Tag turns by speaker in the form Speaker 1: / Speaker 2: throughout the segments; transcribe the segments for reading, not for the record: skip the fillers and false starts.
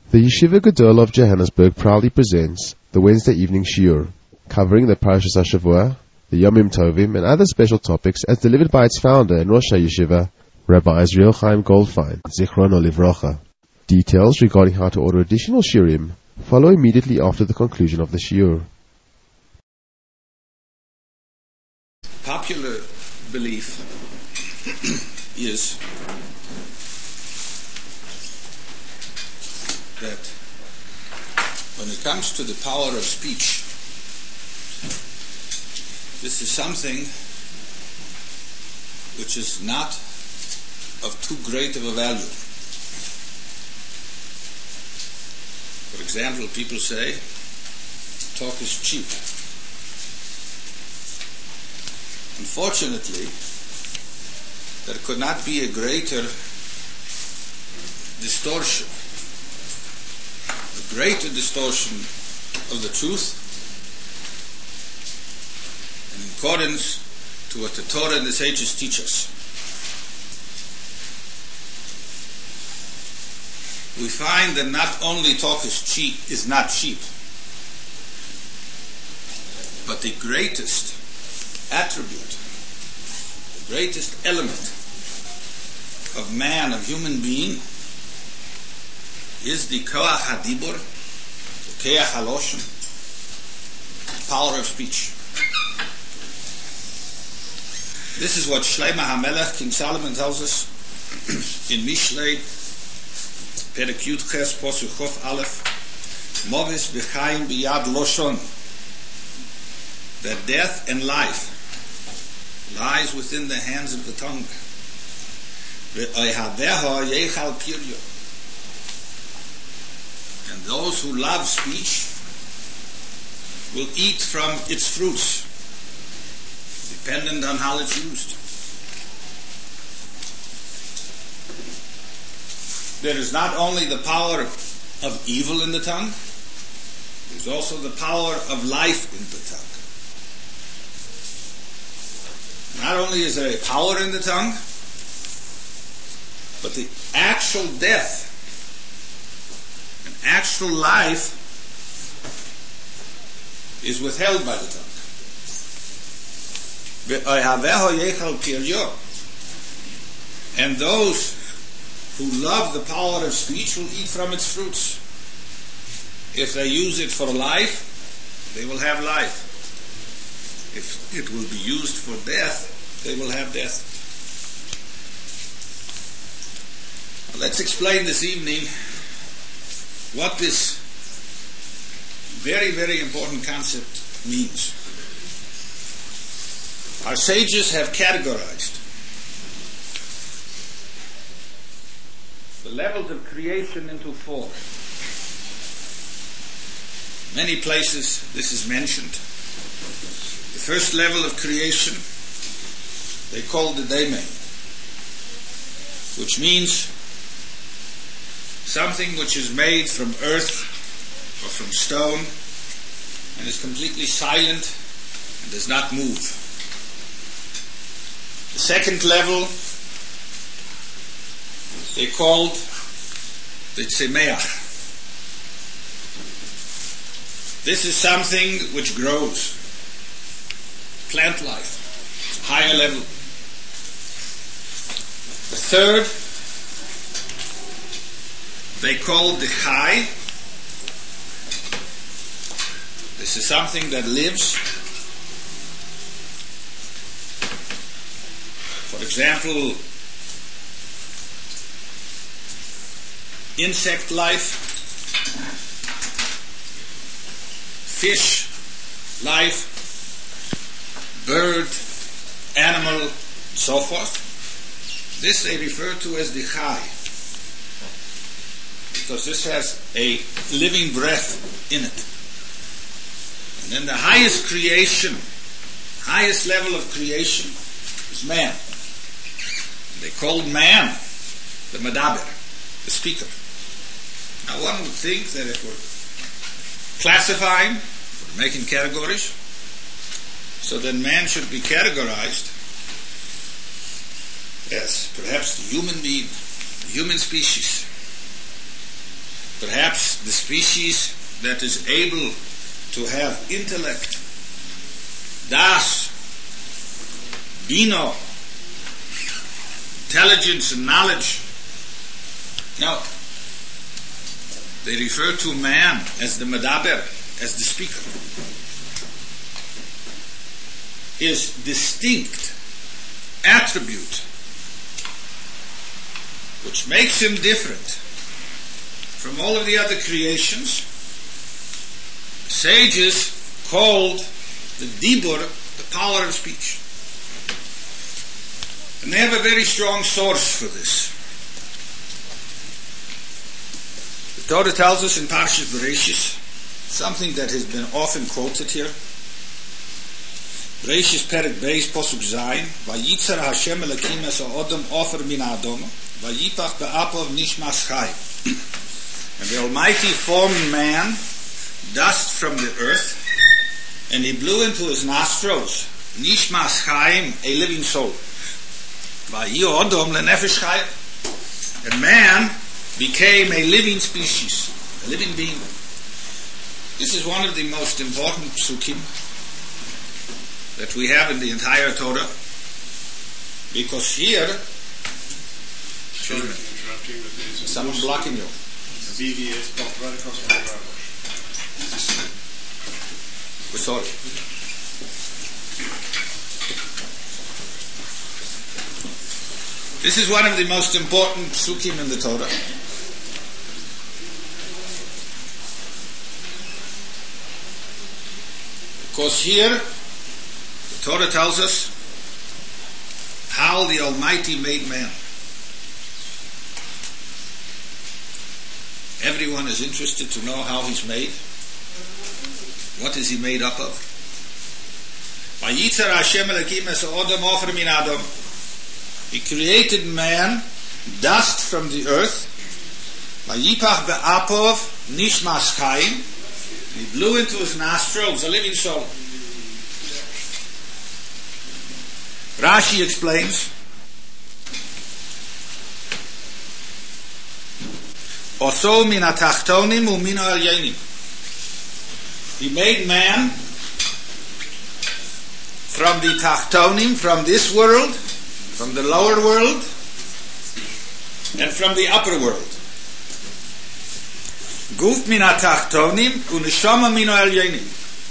Speaker 1: The Yeshiva Gedol of Johannesburg proudly presents the Wednesday evening shiur, covering the Parashas HaShavua, the Yomim Tovim, and other special topics as delivered by its founder and Rosh HaYeshiva, Rabbi Israel Chaim Goldfein, Zichrono Livrocha. Details regarding how to order additional shiurim follow immediately after the conclusion of the shiur.
Speaker 2: Popular belief is that when it comes to the power of speech, this is something which is not of too great of a value. For example, people say, talk is cheap. Unfortunately, there could not be a greater distortion, a greater distortion of the truth, in accordance to what the Torah and the sages teach us. We find that not only talk is not cheap, but the greatest attribute, the greatest element of man, of human being, is the koach hadibur, the koach haloshen, power of speech. This is what Shlomo HaMelech, King Solomon, tells us in Mishlei, Perek Yud Ches, Posuk Chof Aleph, Movis b'chaim b'yad loshon, that death and life lies within the hands of the tongue. And those who love speech will eat from its fruits, dependent on how it's used. There is not only the power of evil in the tongue, there's also the power of life in the tongue. Not only is there a power in the tongue, but the actual death and actual life is withheld by the tongue. And those who love the power of speech will eat from its fruits. If they use it for life, they will have life. If it will be used for death, they will have death. Now let's explain this evening what this very, very important concept means. Our sages have categorized the levels of creation into four. Many places this is mentioned. The first level of creation they call the Daimon, which means something which is made from earth or from stone and is completely silent and does not move. The second level they called the Tzemeach. This is something which grows, plant life, higher level. The third they called the Chai. This is something that lives. For example, insect life, fish life, bird, animal, so forth. This they refer to as the Chai, because this has a living breath in it. And then the highest creation, highest level of creation is man. They called man the Medaber, the speaker. Now one would think that if we're classifying, we're making categories, so then man should be categorized as perhaps the human being, the human species. perhaps the species that is able to have intellect, das, bino, intelligence and knowledge. No. They refer to man as the medaber, as the speaker. His distinct attribute, which makes him different from all of the other creations, sages called the dibur, the power of speech. And they have a very strong source for this. The Torah tells us in Parashat Bereshis something that has been often quoted here. Bereshis Perek Beis Posuk Zayin, Vayitzer Hashem Elokim es ha'odam ofer min ha'adam, Vayipach be'apov nishmas chai. And the Almighty formed man, dust from the earth, and He blew into his nostrils nishmas chaim, a living soul. Vayi odom lenefesh chai. And man became a living species, a living being. This is one of the most important psukim that we have in the entire Torah, because here, someone blocking you.
Speaker 3: The BB is blocked right across my driveway.
Speaker 2: We're sorry. This is one of the most important psukim in the Torah. Because here, the Torah tells us how the Almighty made man. Everyone is interested to know how He's made. What is He made up of? Vayitzer Hashem Elokim es ha'odam ofer min ha'adam. He created man, dust from the earth. Vayipach be'apov nishmas chaim. He blew into his nostrils a living soul. Rashi explains, Oso min ha'tachtonim u'min ha'elyonim. He made man from the tachtonim, from this world, from the lower world, and from the upper world. Guf min ha'tachtonim u'neshama min ha'elyonim.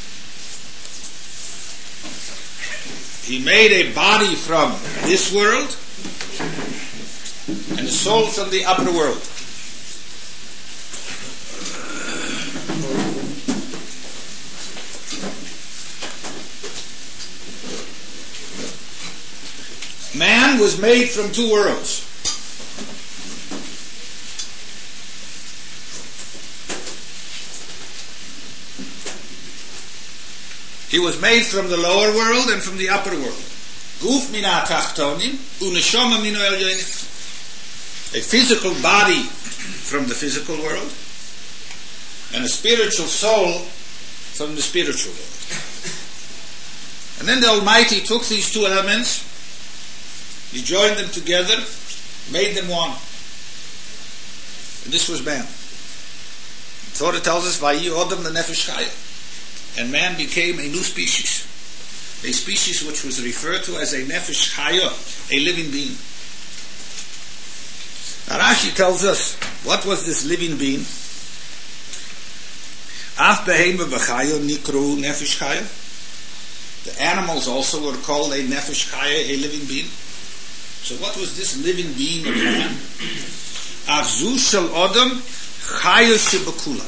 Speaker 2: He made a body from this world and a soul from the upper world. Man was made from two worlds. He was made from the lower world and from the upper world. Guf min ha'tachtonim u'neshama min ha'elyonim. A physical body from the physical world and a spiritual soul from the spiritual world. And then the Almighty took these two elements, He joined them together, made them one. And this was man. The Torah tells us, Vayi odam lenefesh chaya. And man became a new species. A species which was referred to as a nefesh chaya, a living being. Now Rashi tells us, what was this living being? Af behema v'chaya nikru nefesh chaya. The animals also were called a nefesh chaya, a living being. So what was this living being of man? Avzu shel odam chaya shebekula.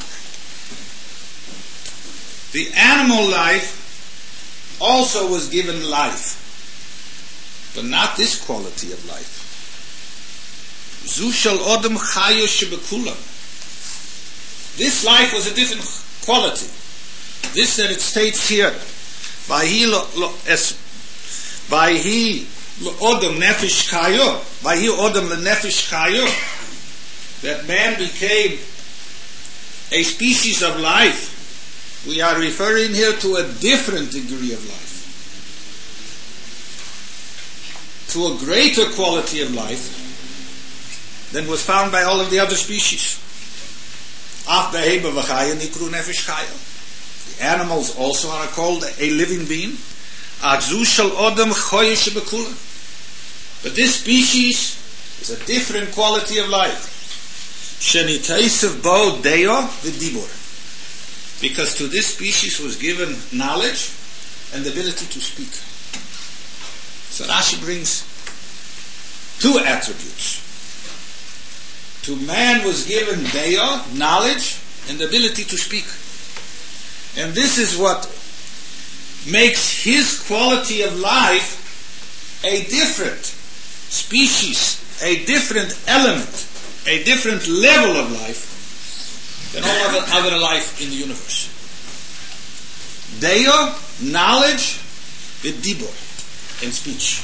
Speaker 2: The animal life also was given life, but not this quality of life. Zu shel odam chaya shebekula. This life was a different quality. This that it states here, Vahi odam nefesh chayo, Vahi odam lenefesh chayo, that man became a species of life. We are referring here to a different degree of life, to a greater quality of life than was found by all of the other species. Af behebe v'chaya nikru nefesh chaya. The animals also are called a living being. Adzu shel odam choye shebekula. But this species is a different quality of life. Shenitaisev bo deo v'dibur. Because to this species was given knowledge and the ability to speak. So Rashi brings two attributes. To man was given deo, knowledge, and the ability to speak. And this is what makes his quality of life a different species, a different element, a different level of life than all other life in the universe. Deo, knowledge, with dibur, and speech.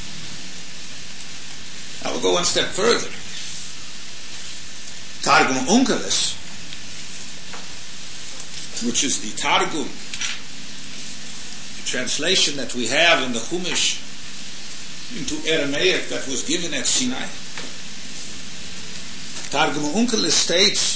Speaker 2: I will go one step further. Targum Onkelos, which is the Targum, the translation that we have in the Chumash into Aramaic that was given at Sinai. Targum Onkelos states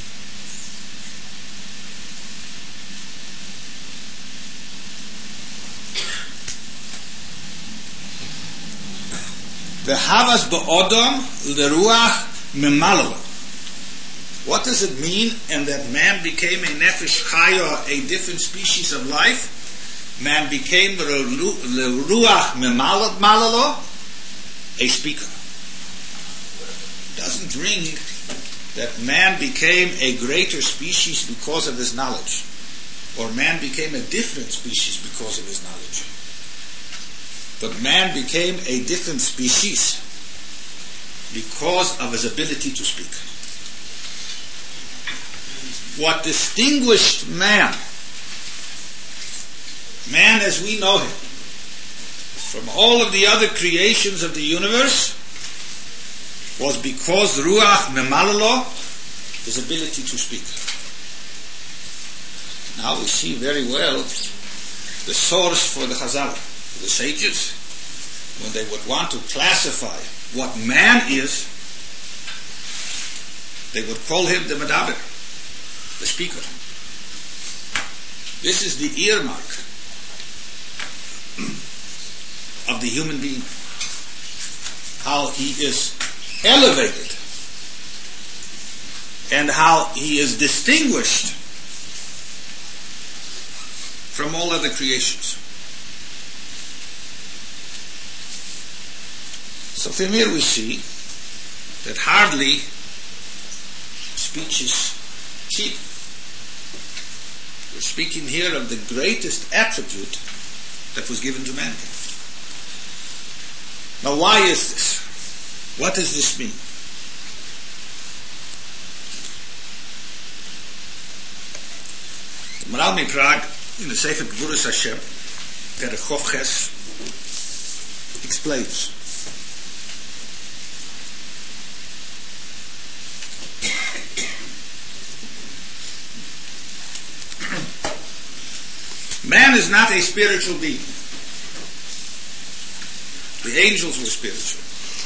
Speaker 2: V'havas ba'odam l'ruach memalalo. What does it mean? And that man became a nefesh chaya, a different species of life. Man became l'ruach memalalo, a speaker. Doesn't ring that man became a greater species because of his knowledge, or man became a different species because of his knowledge. But man became a different species because of his ability to speak. What distinguished man as we know him, from all of the other creations of the universe, was because Ruach Memalalo, his ability to speak. Now we see very well the source for the Chazal. The sages, when they would want to classify what man is, they would call him the Medaber, the speaker. This is the earmark of the human being. How he is elevated and how he is distinguished from all other creations. So from here we see that hardly speech is cheap. We're speaking here of the greatest attribute that was given to mankind. Now why is this? What does this mean? The Maral Miprag in the Sefer Gvuras Hashem, Perek Chof Ches, explains. Man is not a spiritual being. The angels were spiritual.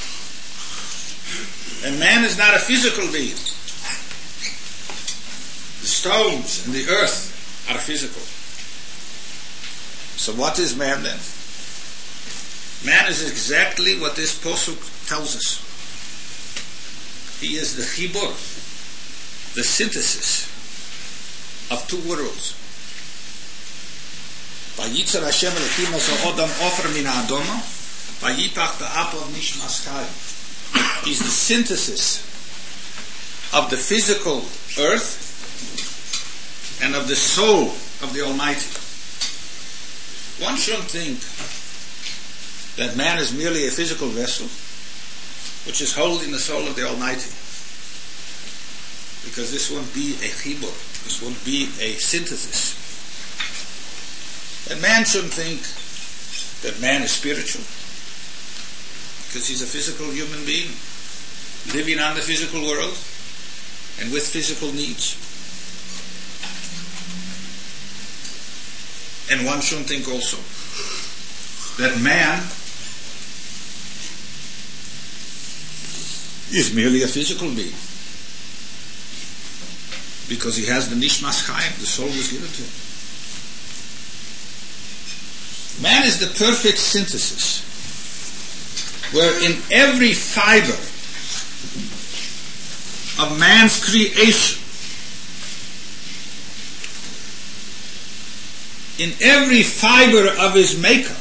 Speaker 2: And man is not a physical being. The stones and the earth are physical. So what is man then? Man is exactly what this posuk tells us. He is the chibur, the synthesis of two worlds. Vayitzer Hashem Elokim es ha'odam ofer min ha'adama, vayipach ba'apav nishmas chayim. He's the synthesis of the physical earth and of the soul of the Almighty. One shouldn't think that man is merely a physical vessel which is holding the soul of the Almighty, because this won't be a chibur, this won't be a synthesis. And man shouldn't think that man is spiritual, because he's a physical human being living on the physical world and with physical needs. And one shouldn't think also that man is merely a physical being. because he has the Nishmas Chaim, the soul was given to him. Man is the perfect synthesis, where in every fiber of man's creation, in every fiber of his makeup,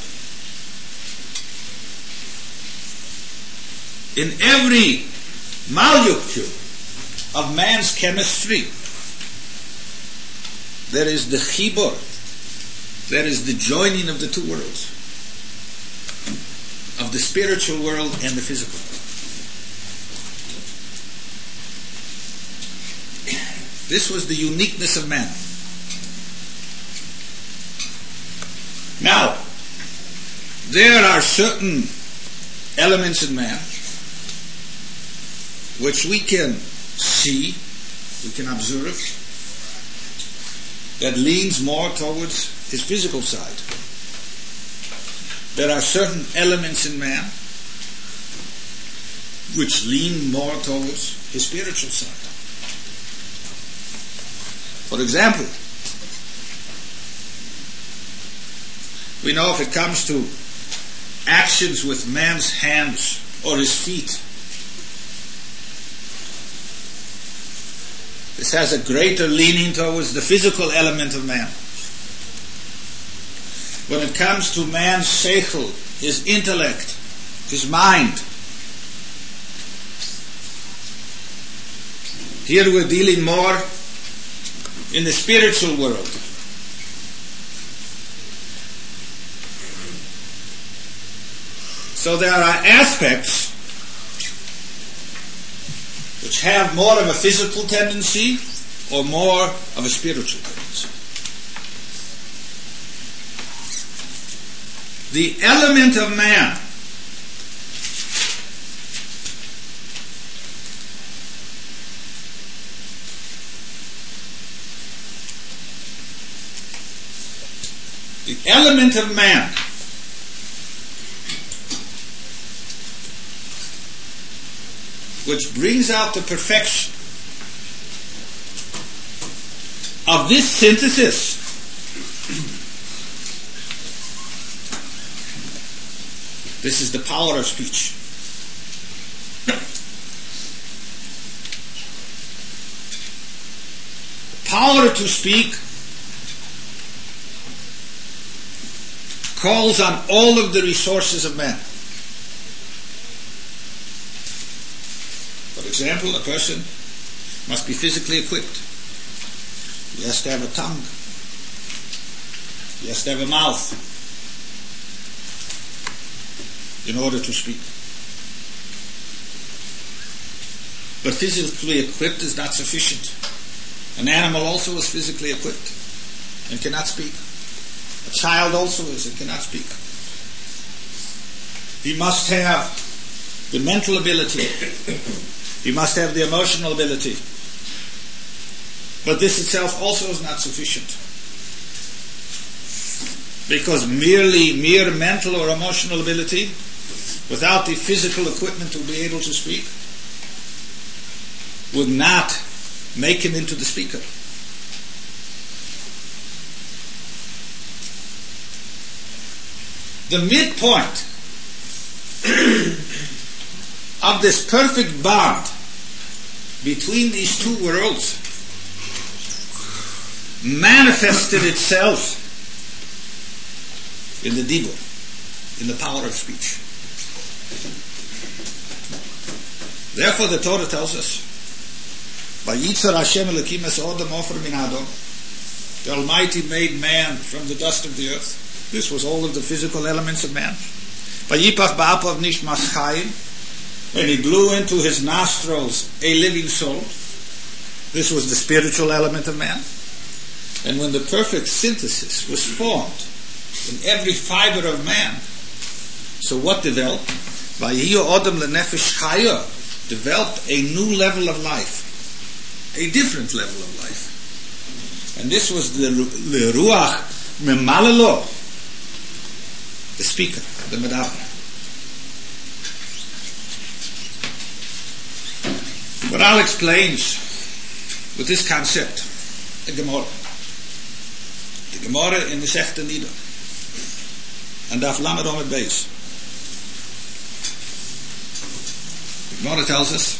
Speaker 2: in every molecule of man's chemistry, there is the chibur, there is the joining of the two worlds, of the spiritual world and the physical world. This was the uniqueness of man. Now, there are certain elements in man which we can see, we can observe, that leans more towards his physical side. There are certain elements in man which lean more towards his spiritual side. For example, we know if it comes to actions with man's hands or his feet, this has a greater leaning towards the physical element of man. When it comes to man's seichel, his intellect, his mind, here we're dealing more in the spiritual world. So there are aspects which have more of a physical tendency or more of a spiritual tendency. The element of man which brings out the perfection of this synthesis this is the power of speech. The power to speak calls on all of the resources of man. For example, a person must be physically equipped. He has to have a tongue. He has to have a mouth in order to speak. But physically equipped is not sufficient. An animal also is physically equipped and cannot speak. A child also is and cannot speak. He must have the mental ability. He must have the emotional ability. But this itself also is not sufficient. Because mere mental or emotional ability, without the physical equipment to be able to speak, would not make him into the speaker. The midpoint of this perfect bond between these two worlds manifested itself in the dibur, in the power of speech. Therefore the Torah tells us, Vayitzer Hashem Elokim es Odom ofer min Adom, the Almighty made man from the dust of the earth. This was all of the physical elements of man. Vayipach ba'apav nishmas chayim, and he blew into his nostrils a living soul. This was the spiritual element of man. And when the perfect synthesis was formed in every fiber of man, so what developed? Vayiyu odom lenefesh chaya, developed a new level of life, a different level of life. And this was the ruach memalelo, the speaker, the medaber. Maharal explains with this concept, the Gemara. The Gemara in the Sechta Nida. And Daf Lamed Omid Beis. The Gemara tells us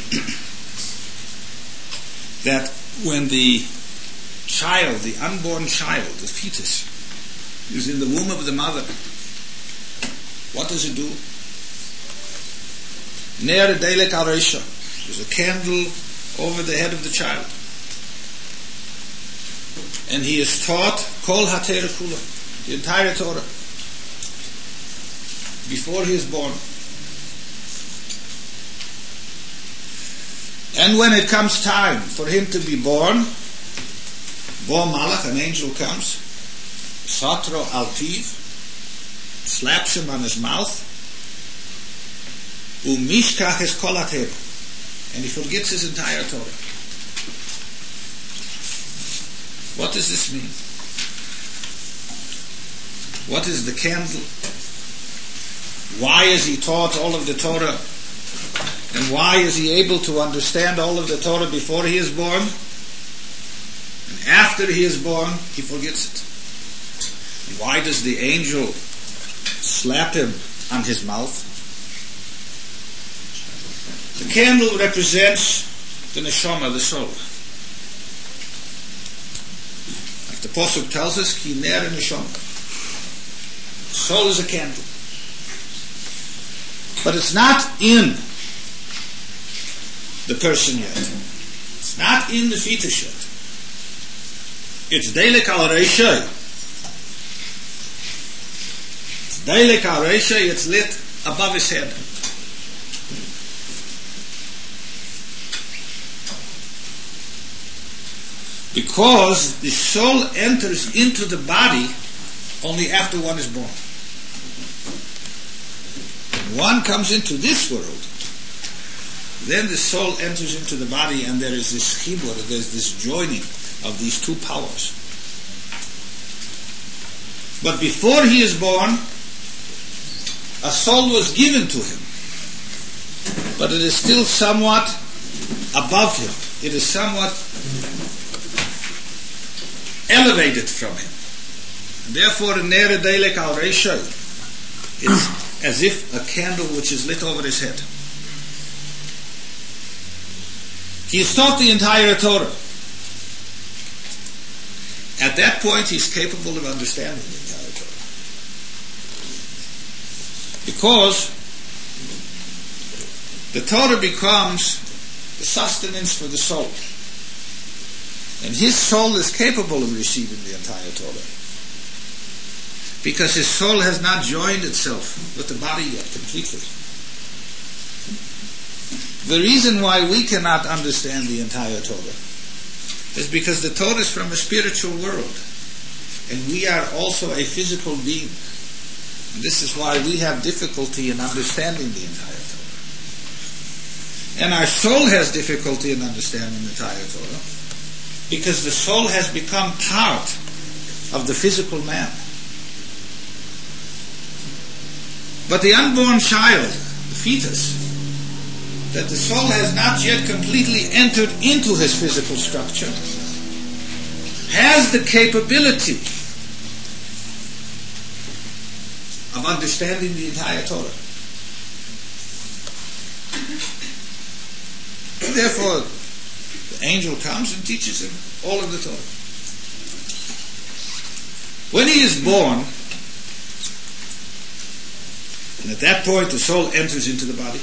Speaker 2: that when the child, the unborn child, the fetus, is in the womb of the mother, what does it do? Ner Delek Al Reisha. There's a candle over the head of the child. And he is taught Kol HaTorah Kula, the entire Torah, before he is born. And when it comes time for him to be born, Bo Malach, an angel comes, Satro Al Piv, slaps him on his mouth, Umishkach es Kol HaTorah, and he forgets his entire Torah. What does this mean? What is the candle? Why is he taught all of the Torah? And why is he able to understand all of the Torah before he is born? And after he is born, he forgets it. And why does the angel slap him on his mouth? The candle represents the neshama, the soul. Like the Pasuk tells us, Ki ner neshama. Soul is a candle. But it's not in the person yet. It's not in the fetus yet. It's Delek Al Reisha. It's Delek Al Reisha, it's lit above his head. Because the soul enters into the body only after one is born. When one comes into this world, then the soul enters into the body and there is this chibur, there's this joining of these two powers. But before he is born, a soul was given to him. But it is still somewhat above him. It is somewhat elevated from him. And therefore, in Ner Delek Al Reisha, it's as if a candle which is lit over his head. He is taught the entire Torah. At that point, he's capable of understanding the entire Torah. Because the Torah becomes the sustenance for the soul. And his soul is capable of receiving the entire Torah. Because his soul has not joined itself with the body yet completely. The reason why we cannot understand the entire Torah is because the Torah is from a spiritual world. And we are also a physical being. And this is why we have difficulty in understanding the entire Torah. And our soul has difficulty in understanding the entire Torah because the soul has become part of the physical man. But the unborn child, the fetus, that the soul has not yet completely entered into his physical structure, has the capability of understanding the entire Torah. And therefore, the angel comes and teaches him all of the Torah. When he is born, and at that point the soul enters into the body,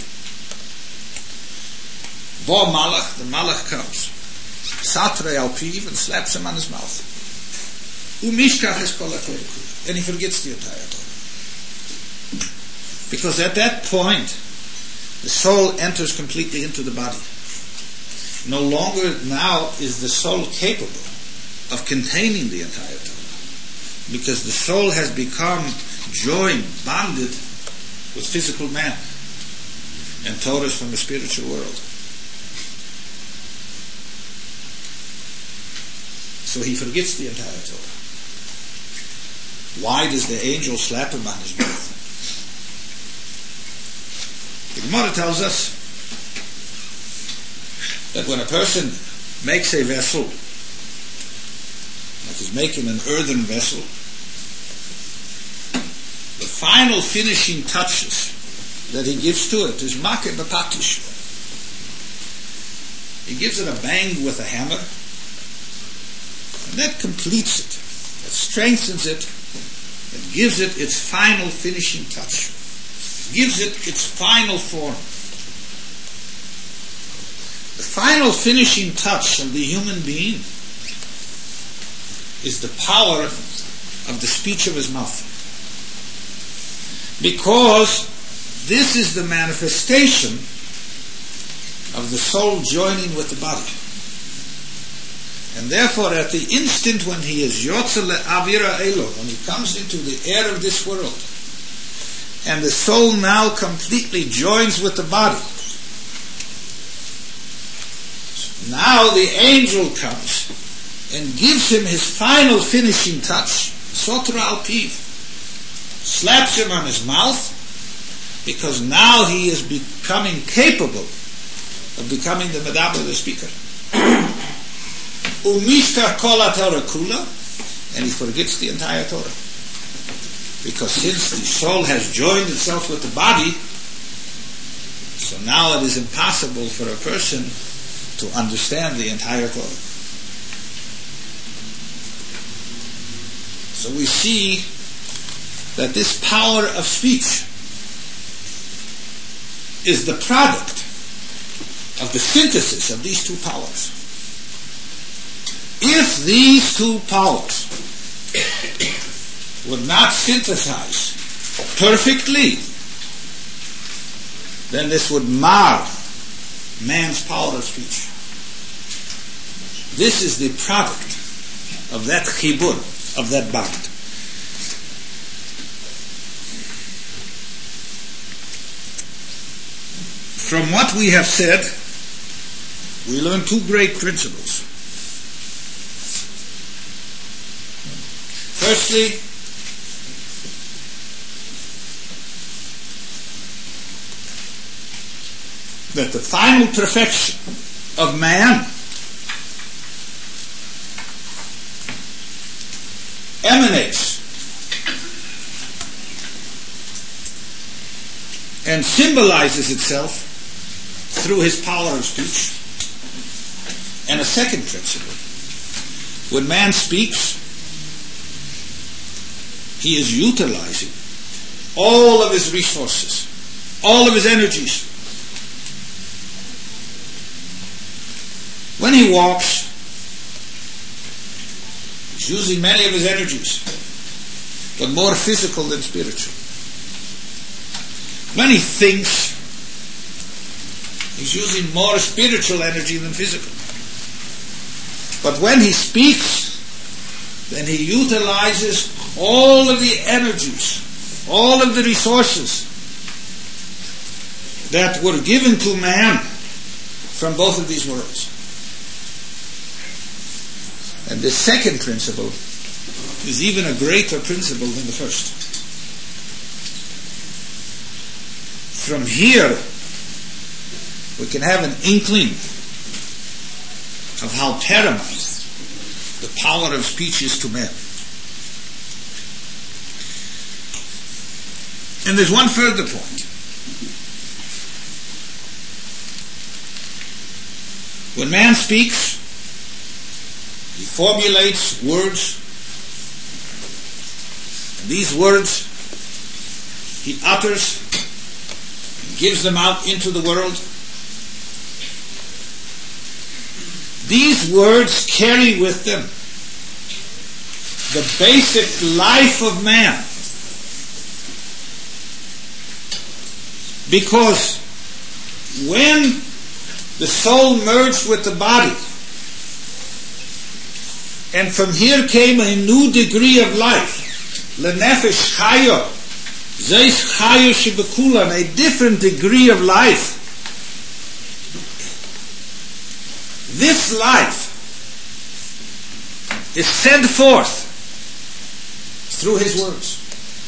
Speaker 2: Bo Malach, the Malach comes, Satre Al Piv, and slaps him on his mouth. Umishkach es Kol HaTorah, and he forgets the entire Torah. Because at that point, the soul enters completely into the body. No longer now is the soul capable of containing the entire Torah. Because the soul has become joined, bonded with physical man. And Torah is from the spiritual world. So he forgets the entire Torah. Why does the angel slap him on his mouth? The Gemara tells us that when a person makes a vessel, that is making an earthen vessel, the final finishing touches that he gives to it is make b'patish. He gives it a bang with a hammer, and that completes it, that strengthens it, that gives it its final finishing touch, gives it its final form. The final finishing touch of the human being is the power of the speech of his mouth. Because this is the manifestation of the soul joining with the body. And therefore, at the instant when he is Yotze le'avira elo, when he comes into the air of this world, and the soul now completely joins with the body, now the angel comes and gives him his final finishing touch, sotra al piv, slaps him on his mouth, because now he is becoming capable of becoming the medaber, the speaker. Umishkar kol haTorah kula, and he forgets the entire Torah. Because since the soul has joined itself with the body, so now it is impossible for a person to understand the entire Torah. So we see that this power of speech is the product of the synthesis of these two powers. If these two powers would not synthesize perfectly, then this would mar man's power of speech. This is the product of that chibur, of that bond. From what we have said, we learn two great principles. Firstly, that the final perfection of man emanates and symbolizes itself through his power of speech. And a second principle, when man speaks, he is utilizing all of his resources, all of his energies. When he walks, he's using many of his energies, but more physical than spiritual. When he thinks, he's using more spiritual energy than physical. But when he speaks, then he utilizes all of the energies, all of the resources that were given to man from both of these worlds. And the second principle is even a greater principle than the first. From here, we can have an inkling of how paramount the power of speech is to man. And there's one further point. When man speaks, he formulates words. And these words he utters, gives them out into the world. These words carry with them the basic life of man. Because when the soul merged with the body, and from here came a new degree of life, lenefesh chayo, zeis chayo shebekulan, a different degree of life. This life is sent forth through his words.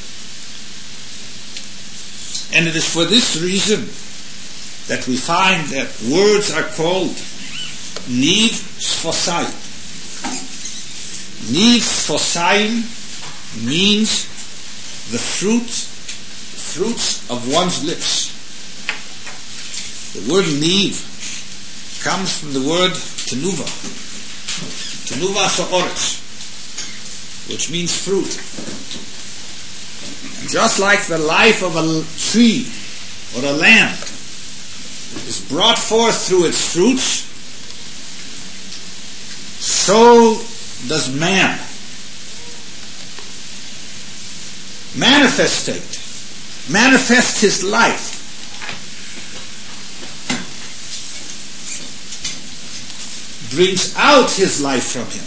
Speaker 2: And it is for this reason that we find that words are called niv Sfosai. Niv Sfosaim means the fruits of one's lips. The word Niv comes from the word Tenuva. Tenuva Sa'oretz, which means fruit. And just like the life of a tree or a land is brought forth through its fruits, so does man manifest his life brings out his life from him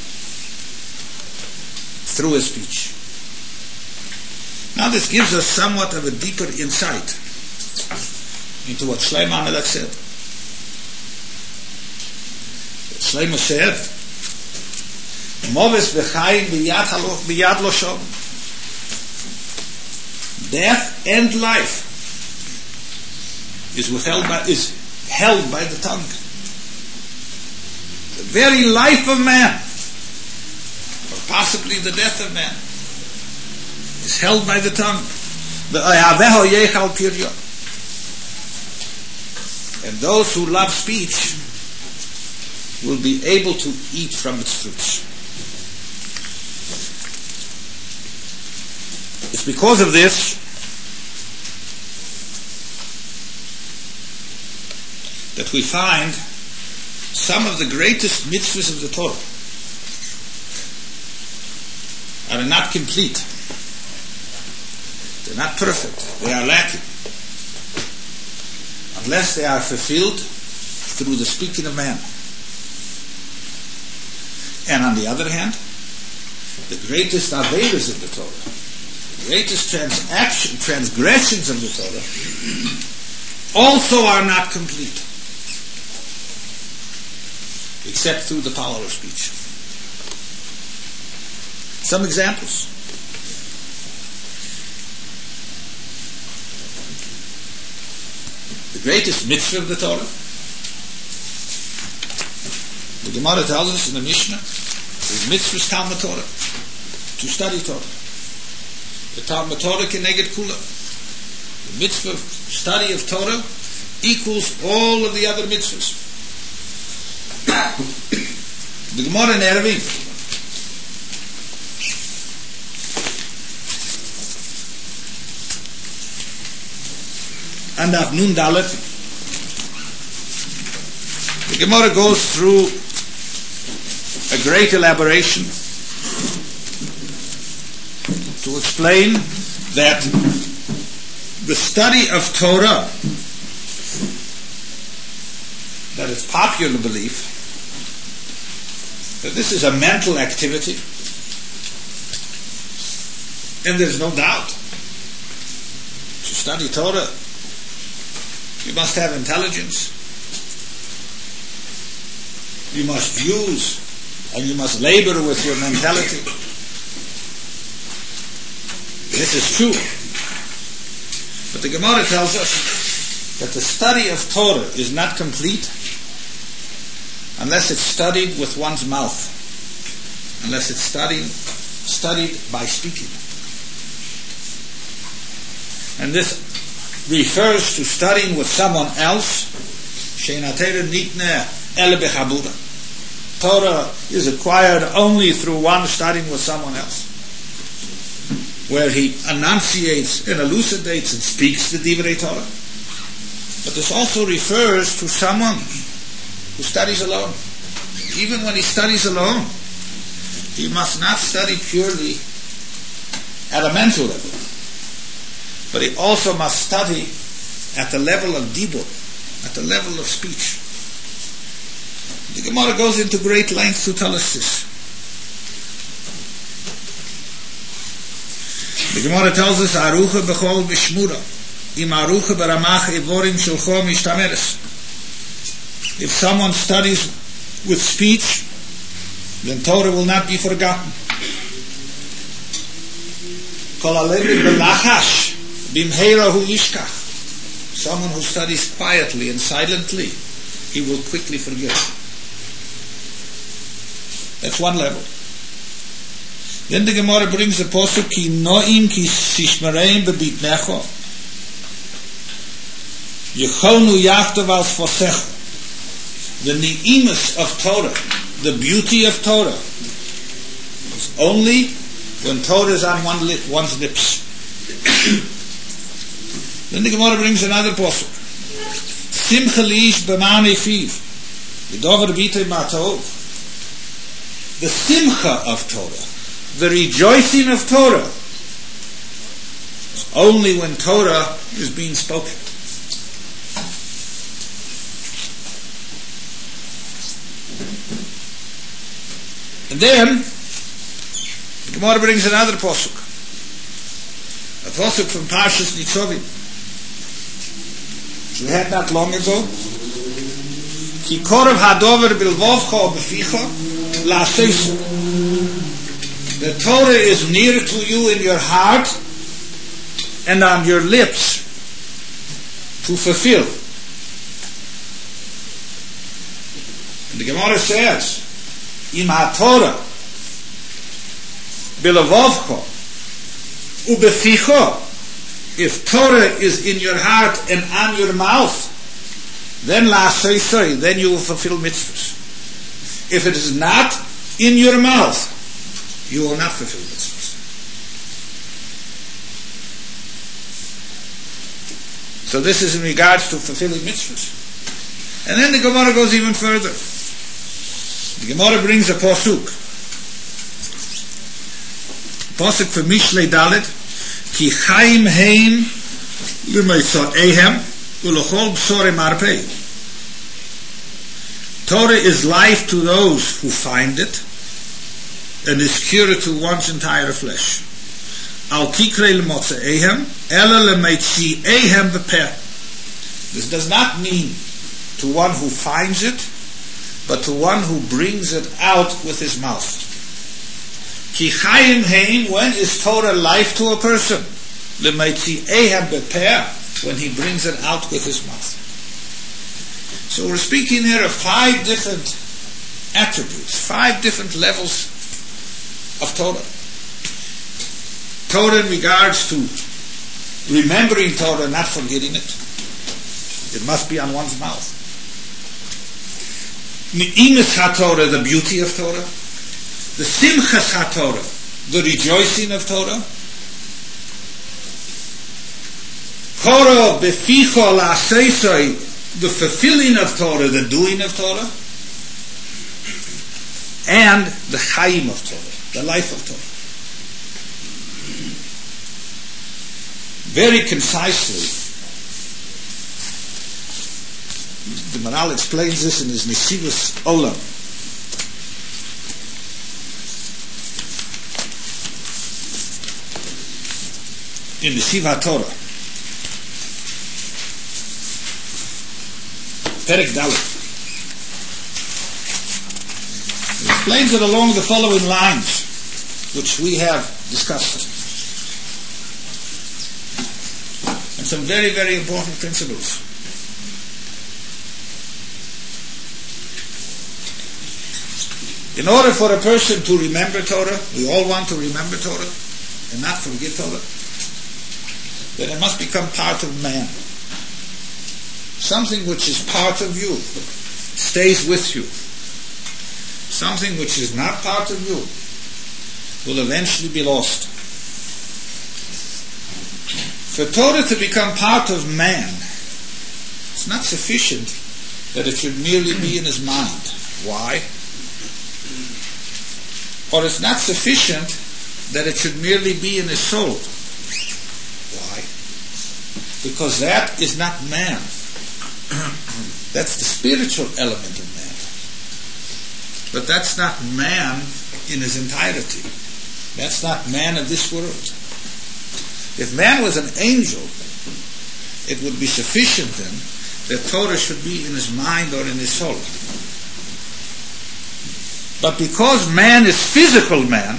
Speaker 2: through his speech. Now this gives us somewhat of a deeper insight into what Shlomo HaMelech said. Shlomo said, Moves v'chaim b'yad loshon. Death and life is held by the tongue. The very life of man, or possibly the death of man, is held by the tongue. And those who love speech will be able to eat from its fruits. It's because of this that we find some of the greatest mitzvahs of the Torah are not complete. They're not perfect. They are lacking. Unless they are fulfilled through the speaking of man. And on the other hand, the greatest averas of the Torah, the greatest transgressions of the Torah, also are not complete, except through the power of speech. Some examples. The greatest mitzvah of the Torah, the Gemara tells us in the Mishnah, is mitzvah's Talmud Torah, to study Torah. The Talmud Torah keneged kula. The mitzvah of study of Torah equals all of the other mitzvahs. The Gemara in Eruvin and of Nun Dalet, the Gemara goes through a great elaboration to explain that the study of Torah, that it's popular belief that this is a mental activity, and there's no doubt to study Torah you must have intelligence, you must use and you must labor with your mentality. This is true. But the Gemara tells us that the study of Torah is not complete unless it's studied with one's mouth, unless it's studied by speaking. And this refers to studying with someone else. Torah is acquired only through one studying with someone else, where he enunciates and elucidates and speaks the Divrei Torah. But this also refers to someone who studies alone. Even when he studies alone, he must not study purely at a mental level, but he also must study at the level of dibur, at the level of speech. The Gemara goes into great length to tell us this. The Gemara tells us, Arucha b'chol b'shmura, im arucha b'ramach evorim shulcho mishtameres. If someone studies with speech, then Torah will not be forgotten. Kol alevi b'lachash b'mheira hu yishkach. Someone who studies quietly and silently, he will quickly forget. That's one level. Then the Gemara brings the posuk ki noim ki sishmareim bebitnecho yechonu yachtav al sfosecho. The ni'imus of Torah, the beauty of Torah, is only when Torah is on one's lips. Then the Gemara brings another posuk. Simcha liish b'ma'anei fiv v'dover bitei ma'tov. The simcha of Torah, the rejoicing of Torah, is only when Torah is being spoken. And then the Gemara brings another posuk, a posuk from Parshas Nitzavim, which we had not long ago. Ki korav hadover bilvovcha beficha la'aseiso. The Torah is near to you in your heart and on your lips to fulfill. And the Gemara says, Im ha-Torah bilavovcha ubeficha. If Torah is in your heart and on your mouth, then la'asei, then you will fulfill mitzvahs. If it is not in your mouth, you will not fulfill mitzvahs. So this is in regards to fulfilling mitzvahs. And then the Gemara goes even further. The Gemara brings a posuk for Mishlei Dalet, ki chaim heim l'meitza'ehem u'lechol b'sorei marpei. Torah is life to those who find it, and is cure to one's entire flesh. Al tikrei l'motza'ehem ela l'meitza'ehem b'peh. This does not mean to one who finds it, but to one who brings it out with his mouth. Ki chayim heim, when is Torah life to a person? L'meitza'ehem b'peh, when he brings it out with his mouth. So we're speaking here of 5 different attributes, 5 different levels of Torah. Torah in regards to remembering Torah, not forgetting it. It must be on one's mouth. Ni'imus ha-Torah, the beauty of Torah. The simchas ha-Torah, the rejoicing of Torah. Korah beficha la'aseisai, the fulfilling of Torah, the doing of Torah. And the chayim of Torah, the life of Torah. Very concisely, the Maharal explains this in his Nesivos Olam. In the Siva Torah, Perek Dalet. He explains it along the following lines, which we have discussed. And some very, very important principles. In order for a person to remember Torah, we all want to remember Torah and not forget Torah, then it must become part of man. Something which is part of you stays with you. Something which is not part of you will eventually be lost. For Torah to become part of man, it's not sufficient that it should merely be in his mind. Why? Or it's not sufficient that it should merely be in his soul. Why? Because that is not man. That's the spiritual element of man. But that's not man in his entirety. That's not man of this world. If man was an angel, it would be sufficient then that Torah should be in his mind or in his soul. But because man is physical man,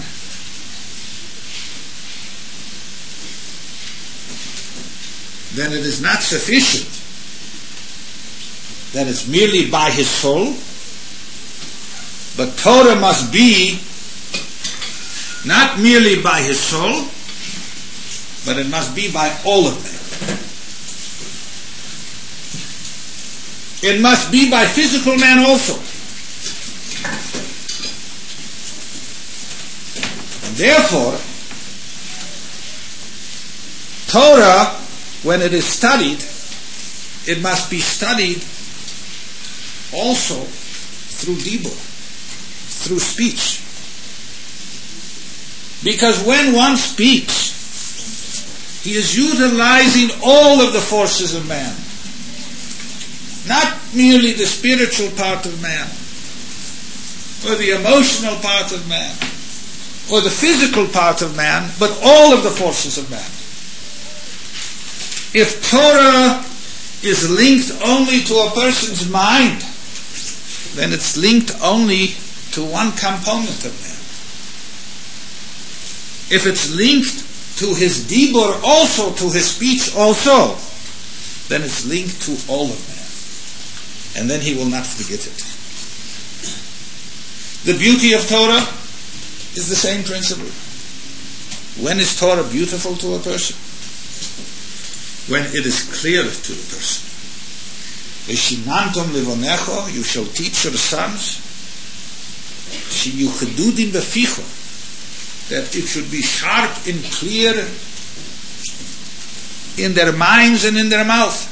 Speaker 2: then it is not sufficient that it's merely by his soul, But Torah must be not merely by his soul, but it must be by all of man. It must be by physical man also. And therefore, Torah, when it is studied, it must be studied also through dibur, through speech. Because when one speaks, he is utilizing all of the forces of man. Not merely the spiritual part of man, or the emotional part of man, or the physical part of man, but all of the forces of man. If Torah is linked only to a person's mind, then it's linked only to one component of man. If it's linked to his dibur also, to his speech also, then it's linked to all of man. And then he will not forget it. The beauty of Torah is the same principle. When is Torah beautiful to a person? When it is clear to the person. Veshinantom levonecho, you shall teach your sons, sheyuchedudim beficho, that it should be sharp and clear in their minds and in their mouth.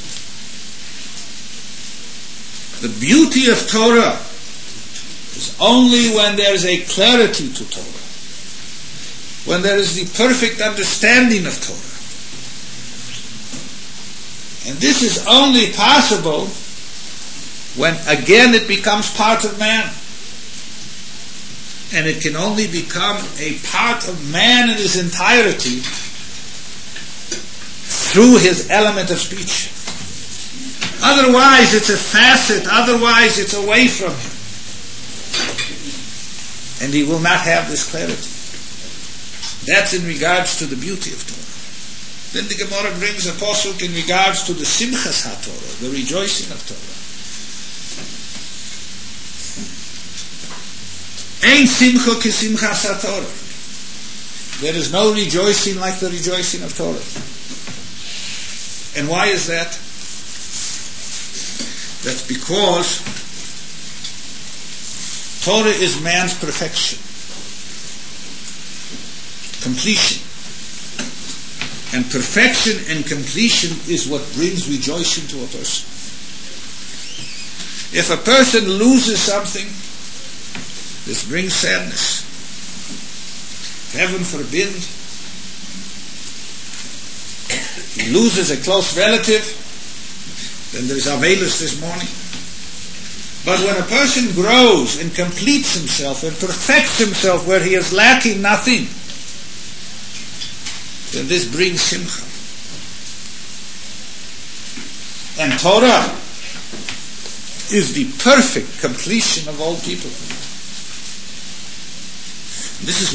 Speaker 2: The beauty of Torah is only when there is a clarity to Torah, when there is the perfect understanding of Torah. And this is only possible when again it becomes part of man. And it can only become a part of man in his entirety through his element of speech. Otherwise it's a facet, otherwise it's away from him. And he will not have this clarity. That's in regards to the beauty of Torah. Then the Gemara brings a pasuk in regards to the Simchas HaTorah, the rejoicing of Torah. Ein simcha ki simchas HaTorah. There is no rejoicing like the rejoicing of Torah. And why is that? That's because Torah is man's perfection, completion. And perfection and completion is what brings rejoicing to a person. If a person loses something, this brings sadness. Heaven forbid, he loses a close relative, then there's Avelus this morning. But when a person grows and completes himself and perfects himself where he is lacking nothing, then this brings simcha. And Torah is the perfect completion of all people. This is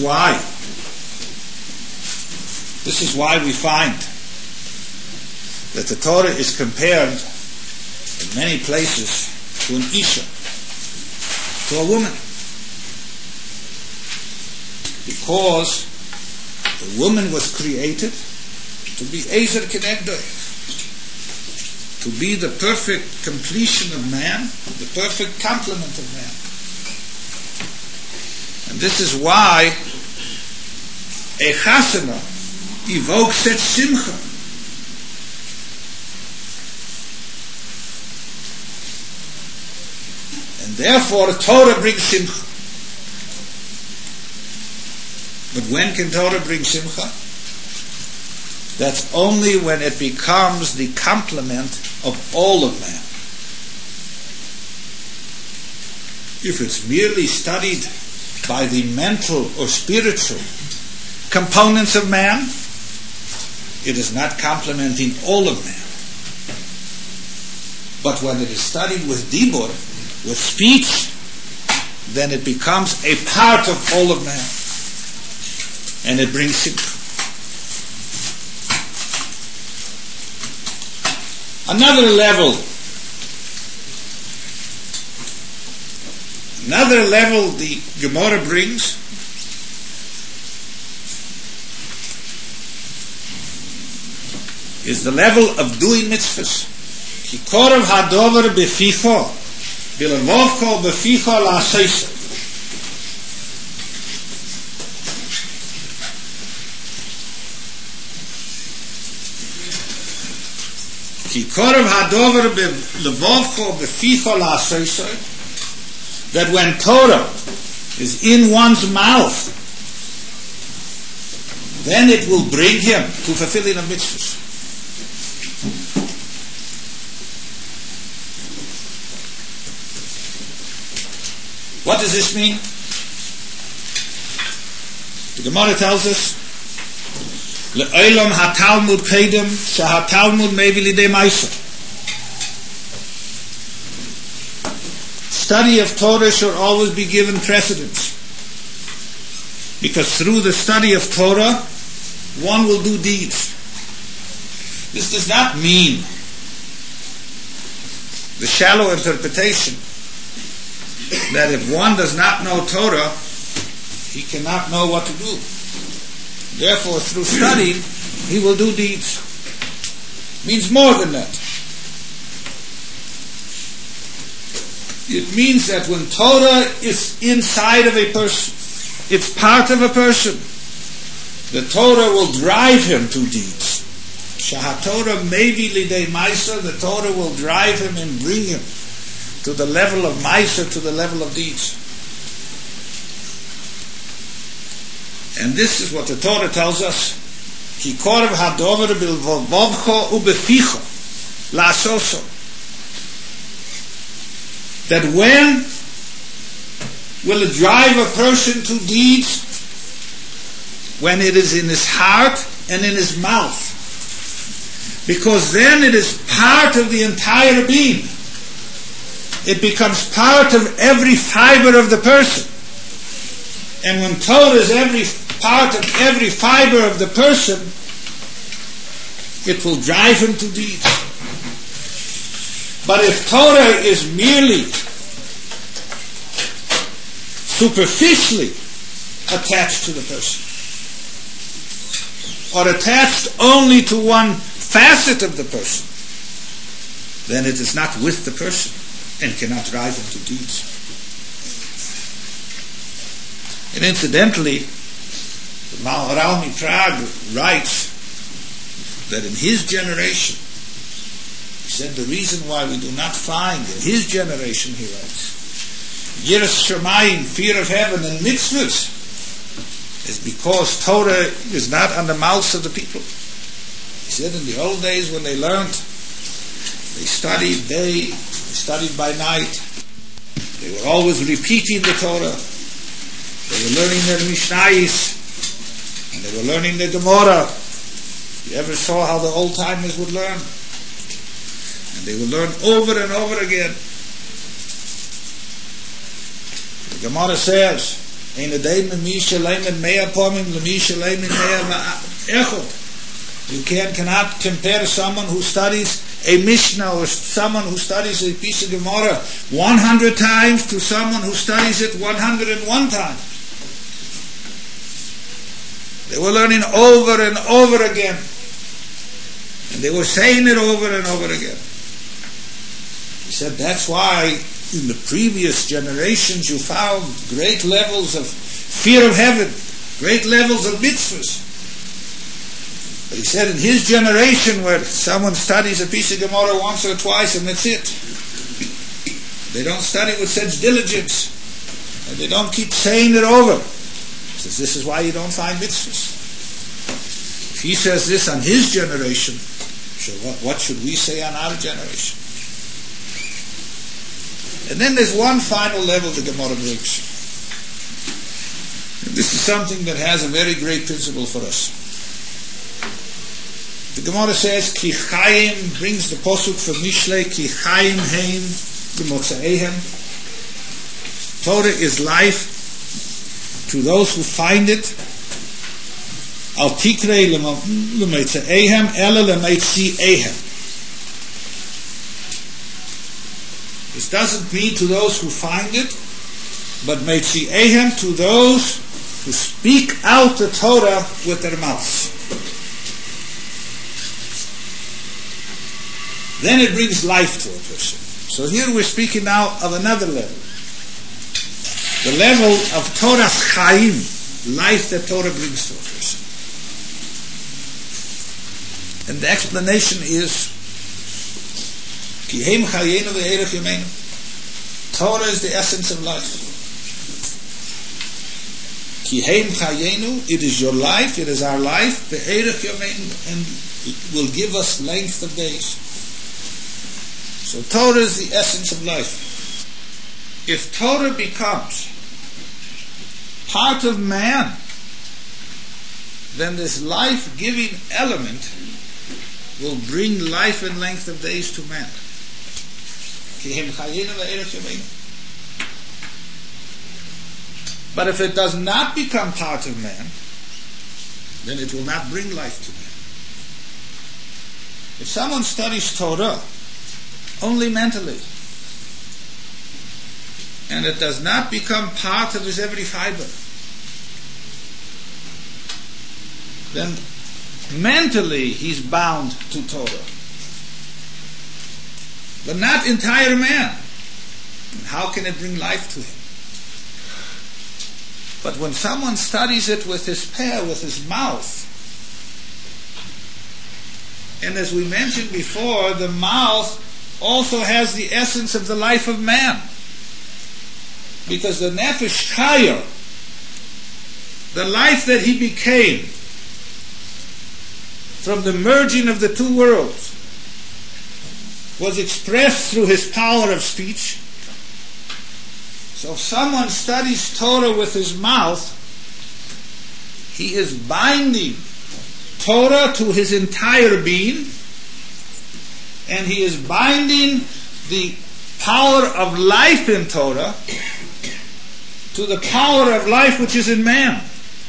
Speaker 2: why we find that the Torah is compared in many places to an Isha, to a woman. Because the woman was created to be Ezer Kenegdoi, to be the perfect completion of man, the perfect complement of man. And this is why a chasana evokes such simcha. And therefore Torah brings simcha. But when can Torah bring simcha? That's only when it becomes the complement of all of man. If it's merely studied by the mental or spiritual components of man, it is not complementing all of man. But when it is studied with dibur, with speech, then it becomes a part of all of man. And it brings simcha. Another level, Another level the Gemara brings is the level of doing mitzvahs. Ki korav hadover beficho, bilavovcho beficho la'aseisa. Ki korav hadover bilavovcho beficho la'aseisa. That when Torah is in one's mouth, then it will bring him to fulfilling the mitzvahs. What does this mean? The Gemara tells us, Le'olam ha-Talmud kedem, sheha-Talmud mevi lidei ma'aseh. Study of Torah should always be given precedence, because through the study of Torah, one will do deeds. This does not mean the shallow interpretation that if one does not know Torah, he cannot know what to do. Therefore, through studying, he will do deeds. Means more than that. It means that when Torah is inside of a person, it's part of a person, the Torah will drive him to deeds. Shahatorah mevi lidei ma'aseh, the Torah will drive him and bring him to the level of ma'aseh, to the level of deeds. And this is what the Torah tells us. Ki korav hadover bilvavcho ubeficho la'asoso. That when will it drive a person to deeds? When it is in his heart and in his mouth. Because then it is part of the entire being. It becomes part of every fiber of the person. And when Torah is every part of every fiber of the person, it will drive him to deeds. But if Torah is merely superficially attached to the person, or attached only to one facet of the person, then it is not with the person and cannot drive him to deeds. And incidentally, the Maharal Mitrag writes that in his generation, he said the reason why we do not find in his generation, he writes, Yiras Shamayim, fear of heaven, and mitzvahs, is because Torah is not on the mouths of the people. He said in the old days when they learned, they studied day, they studied by night, they were always repeating the Torah, they were learning their Mishnayos, and they were learning the Gemara. You ever saw how the old timers would learn? And they would learn over and over again. The Gemara says, you cannot compare someone who studies a Mishnah or someone who studies a piece of Gemara 100 times to someone who studies it 101 times. They were learning over and over again. And they were saying it over and over again. He said that's why in the previous generations you found great levels of fear of heaven, great levels of mitzvahs. But he said in his generation where someone studies a piece of Gemara once or twice and that's it. They don't study with such diligence. And they don't keep saying it over. He says this is why you don't find mitzvahs. If he says this on his generation, so what should we say on our generation? And then there's one final level the Gemara brings. And this is something that has a very great principle for us. The Gemara says, Ki Chaim, brings the posuk from Mishlei, Ki Chaim Heim B'Motzeihem. Torah is life to those who find it. Al Tikrei L'Motzeihem, Ela L'Motzeihem. This doesn't mean to those who find it but Meitzi'ehem to those who speak out the Torah with their mouths. Then it brings life to a person. So here we're speaking now of another level. The level of Torah Chaim, life that Torah brings to a person. And the explanation is Ki heim chayenu ve'erech yameinu. Torah is the essence of life. Ki heim chayenu, it is your life, it is our life, ve'erech yameinu, and it will give us length of days. So Torah is the essence of life. If Torah becomes part of man, then this life-giving element will bring life and length of days to man. But if it does not become part of man, then it will not bring life to man. If someone studies Torah only mentally, and it does not become part of his every fiber, then mentally he's bound to Torah, but not entire man. And how can it bring life to him? But when someone studies it with his peh, with his mouth, and as we mentioned before, the mouth also has the essence of the life of man, because the nefesh chaya, the life that he became from the merging of the two worlds, was expressed through his power of speech. So if someone studies Torah with his mouth, he is binding Torah to his entire being, and he is binding the power of life in Torah to the power of life which is in man.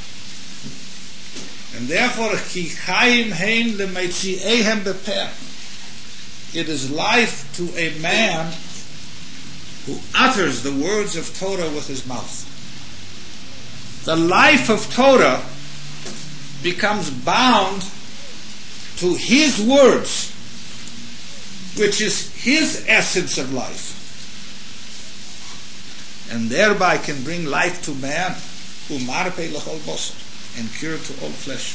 Speaker 2: And therefore, ki chaim hein lemeitzi'ehem bepeh. It is life to a man who utters the words of Torah with his mouth. The life of Torah becomes bound to his words, which is his essence of life, and thereby can bring life to man, umarpe l'chol basar, and cure to all flesh.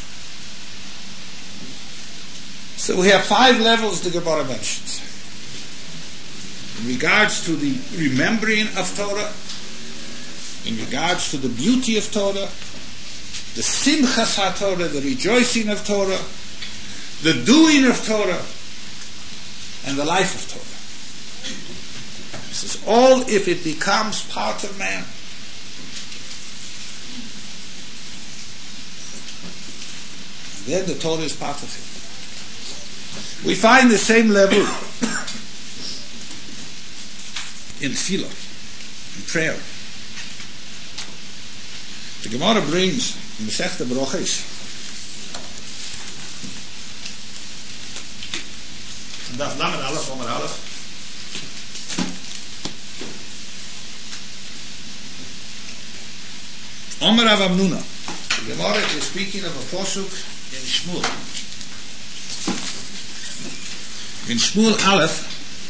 Speaker 2: So we have 5 levels the Gemara mentions. In regards to the remembering of Torah, in regards to the beauty of Torah, the simchas ha-Torah, the rejoicing of Torah, the doing of Torah, and the life of Torah. This is all if it becomes part of man. Then the Torah is part of him. We find the same level in tefillah, in prayer. The Gemara brings in Masechta Brachos, Daf Lamed Aleph, Omer Aleph, Omer Rav Amnuna. The Gemara is speaking of a pasuk in Shmuel. In Shmuel Aleph,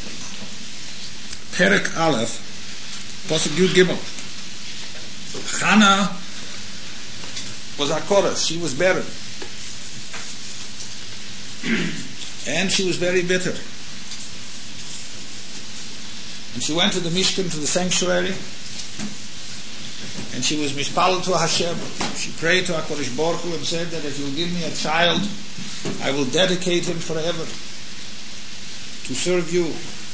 Speaker 2: Perek Aleph, pasuk Yud Gimel. Chana was Akoras. She was barren, and she was very bitter. And she went to the Mishkan, to the sanctuary, and she was mispalel to Hashem. She prayed to HaKadosh Baruch Hu and said that if you'll give me a child, I will dedicate him forever to serve you.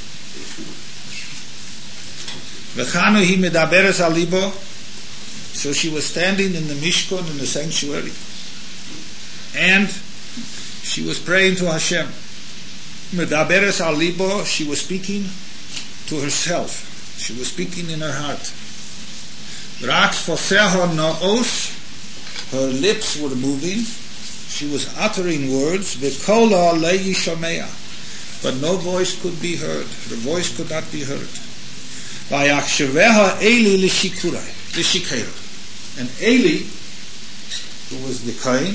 Speaker 2: V'chanu hi medaberes al libo. So she was standing in the Mishkan, in the sanctuary, and she was praying to Hashem. Medaberes al libo, she was speaking to herself. She was speaking in her heart. Rak foseho no'os, her lips were moving. She was uttering words. V'kola lo yishamea, but no voice could be heard. Her voice could not be heard. Vayachshaveha Eli l'shikeira. And Eli, who was the Kohen,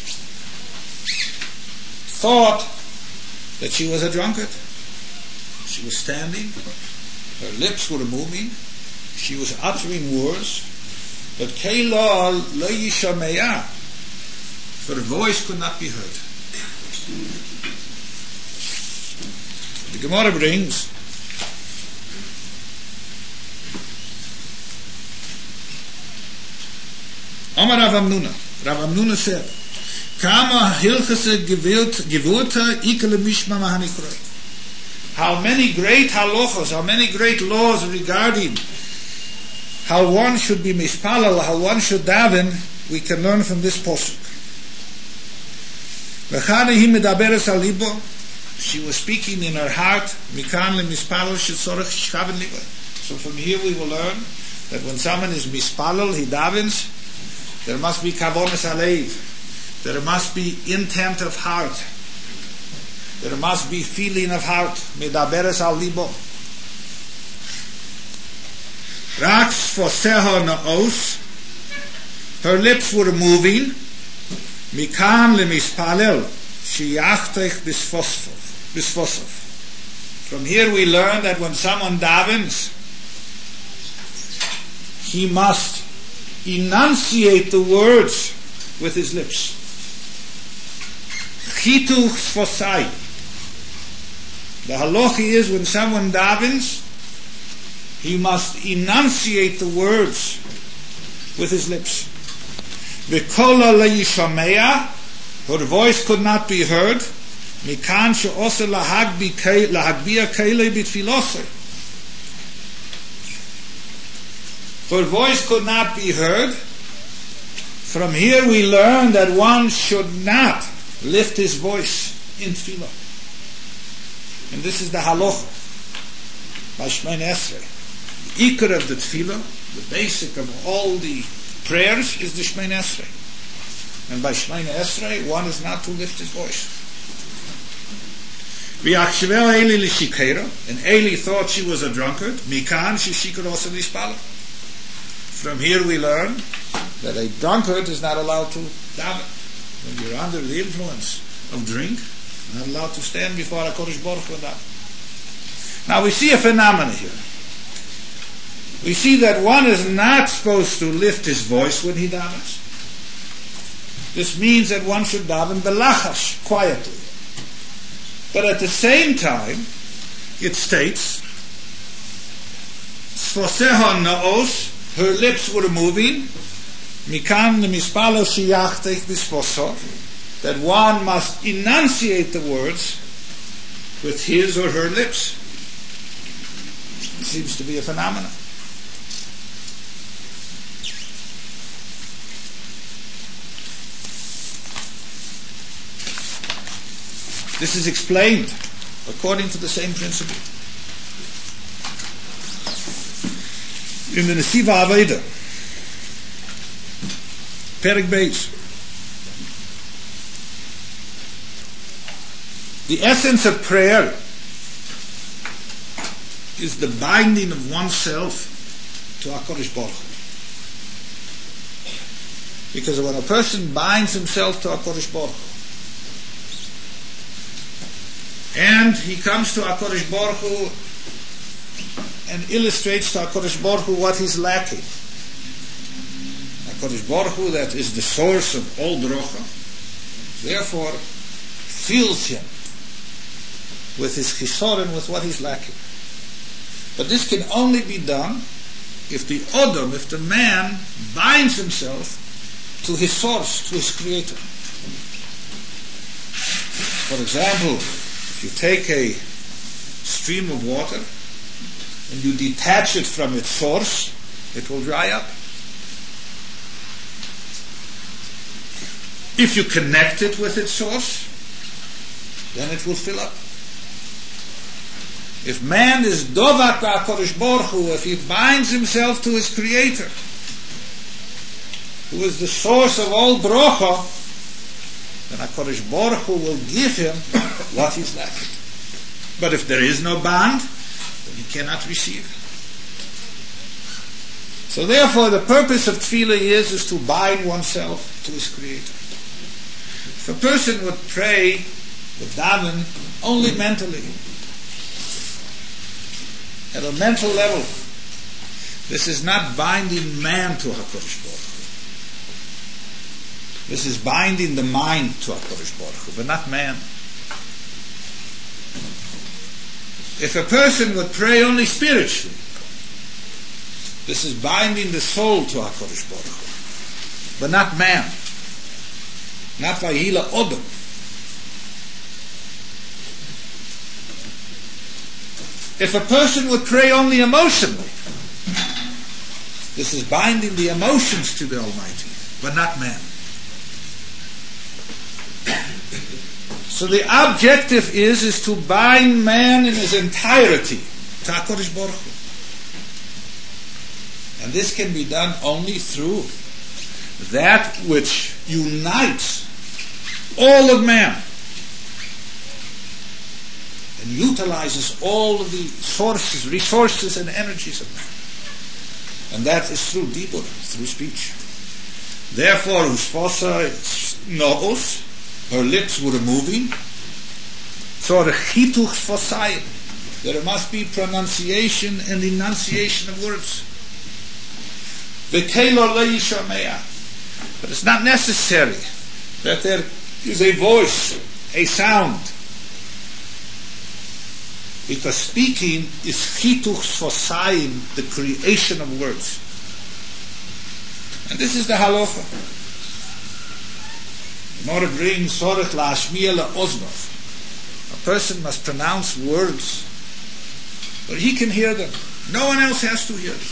Speaker 2: thought that she was a drunkard. She was standing, her lips were moving, she was uttering words, but Keilah lo yishameya, her voice could not be heard. The Gemara brings Amar Rav Amnuna. Rav Amnuna said, Kama hilchase gewurta ikele mishma mahanikroi. How many great halachos, how many great laws regarding how one should be mispalal, how one should daven, we can learn from this posuk. V'chane hi medaberes al libo. She was speaking in her heart. Mikan le mispalal shetzorach shkaven libo. So from here we will learn that when someone is mispalal, he davens, there must be kavonas aleiv. There must be intent of heart. There must be feeling of heart. Medaberes al libo. Raks foseho naos. Her lips were moving. Mikan le mispalel. Shiyachtech bisfosov. From here we learn that when someone davens, he must enunciate the words with his lips. Chituch sfosai. The halacha is when someone davens, he must enunciate the words with his lips. V'kola le'yishameya, her voice could not be heard. Mikan she'ose lahagbia keilei b'tfilosei. Her voice could not be heard. From here we learn that one should not lift his voice in tefillah. And this is the halacha by Shemona Esrei. The ikar of the tefillah, the basic of all the prayers, is the Shemona Esrei. And by Shemona Esrei, one is not to lift his voice. V'yachshavel Eli l'shikeira, and Eli thought she was a drunkard. Mikan sheshikar also l'ishpala. From here we learn that a drunkard is not allowed to daven. When you're under the influence of drink, you're not allowed to stand before HaKadosh Baruch Hu and daven. Now we see a phenomenon here. We see that one is not supposed to lift his voice when he davens. This means that one should daven belachash, quietly. But at the same time, it states, Sfosehon naos, her lips were moving, mikan lemispalo shiyachtech bisfosor, that one must enunciate the words with his or her lips. It seems to be a phenomenon. This is explained according to the same principle. In the Nesiva Aveda, Perek Beis, the essence of prayer is the binding of oneself to HaKadosh Baruch Hu. Because when a person binds himself to HaKadosh Baruch Hu, and he comes to HaKadosh Baruch Hu and illustrates to HaKadosh Baruch Hu what he's lacking. HaKadosh Baruch Hu, that is the source of all bracha, therefore fills him with his chisoron, with what he's lacking. But this can only be done if the Odom, if the man binds himself to his source, to his creator. For example, if you take a stream of water and you detach it from its source, it will dry up. If you connect it with its source, then it will fill up. If man is dovak HaKadosh Baruch Hu, if he binds himself to his creator, who is the source of all bracha, then HaKadosh Baruch Hu will give him what he's lacking. But if there is no bond, then he cannot receive. So therefore, the purpose of tefillah is to bind oneself to his Creator. If a person would pray, would daven, only mentally, at a mental level, this is not binding man to HaKadosh Baruch Hu. This is binding the mind to HaKadosh Baruch Hu, but not man. If a person would pray only spiritually, this is binding the soul to HaKadosh Baruch Hu, but not man. Not Vayila Odom. If a person would pray only emotionally, this is binding the emotions to the Almighty, but not man. So the objective is to bind man in his entirety to HaKadosh Baruch Hu. And this can be done only through that which unites all of man and utilizes all of the resources and energies of man. And that is through dibur, through speech. Therefore, Ushfosa Noos, her lips were moving. So there must be pronunciation and enunciation of words. But it's not necessary that there is a voice, a sound. Because speaking is chituch sfosayim, the creation of words. And this is the halacha. The Gemara brings sorech la'ashmiya la'oznov. A person must pronounce words, but he can hear them. No one else has to hear them.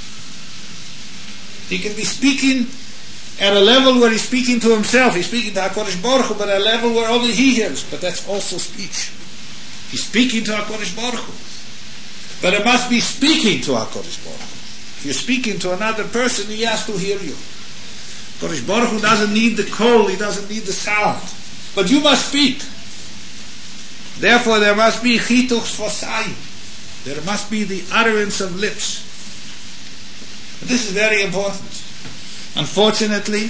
Speaker 2: He can be speaking at a level where he's speaking to himself. He's speaking to HaKadosh Baruch Hu, but at a level where only he hears. But that's also speech. He's speaking to HaKadosh Baruch Hu. But it must be speaking to HaKadosh Baruch Hu. If you're speaking to another person, he has to hear you. HaKadosh Baruch Hu doesn't need the call, he doesn't need the sound. But you must speak. Therefore, there must be chituch sfosayim. There must be the utterance of lips. This is very important. Unfortunately,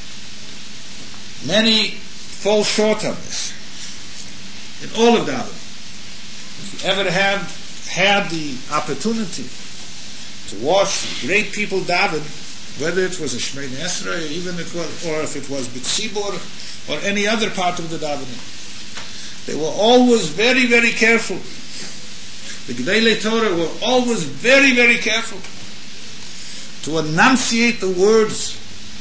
Speaker 2: many fall short on this. In all of davening. If you ever have had the opportunity to watch great people daven, whether it was a Shemoneh Esrei, or if it was B'tzibur, or any other part of the davening, they were always very, very careful. The Gedolei Torah were always very, very careful to enunciate the words,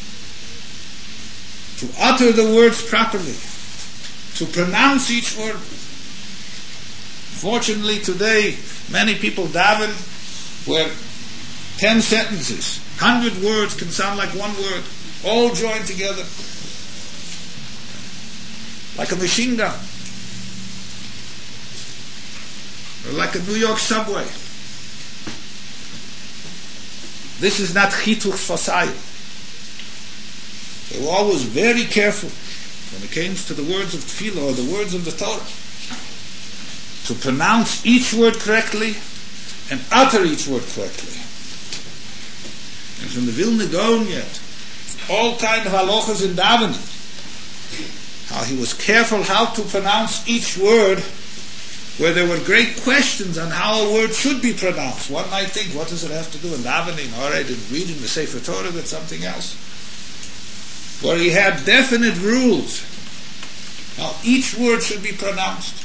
Speaker 2: to utter the words properly, to pronounce each word. Fortunately today, many people daven where 10 sentences, 100 words can sound like one word, all joined together, like a machine gun, or like a New York subway. This is not chituch sfosayim. They were always very careful when it came to the words of tefillah or the words of the Torah to pronounce each word correctly and utter each word correctly. And from the Vilna Gaon yet, all kind of halachas in davening, how he was careful how to pronounce each word, where there were great questions on how a word should be pronounced. One might think, what does it have to do in davening? All right, in reading the Sefer Torah, that's something else. Where he had definite rules how each word should be pronounced.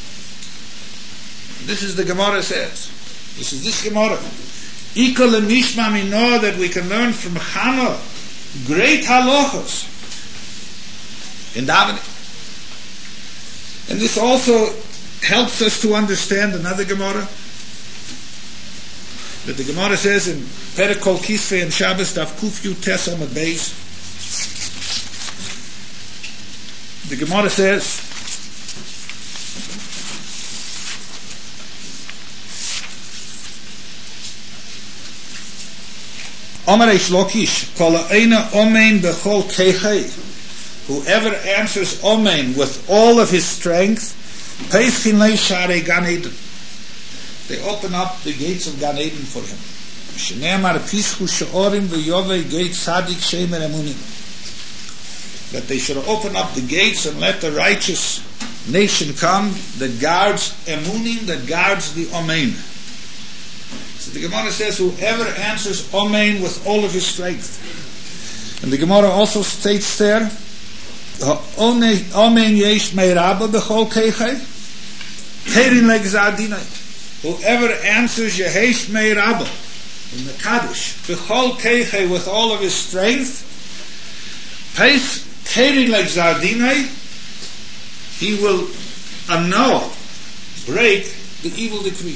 Speaker 2: This is the Gemara says. This is this Gemara. Ika lemishma minor, that we can learn from Chana great halachos in davening. And this also helps us to understand another Gemara. That the Gemara says in Perek Kol Kisvei and Shabbos Daf Kuf Yud Tes Amud Beis. The Gemara says, Amar Eish Lakish, Kol Eina Omein Bechol Keichei. Whoever answers Omein with all of his strength, Peichin Lei Sharei Gan Eden. They open up the gates of Gan Eden for him. Shneimar pischu she'orim v'yovei gate sadik shemer emunim. That they should open up the gates and let the righteous nation come that guards emunim, that guards the Omein. So the Gemara says, whoever answers Omein with all of his strength. And the Gemara also states there, Omein yesh meirabba b'chol keichai, terin legzar dinai. Whoever answers Yehesh meirabba in the Kaddish, b'chol keichai, with all of his strength, peis terin legzar dinai, he will annul, break the evil decree.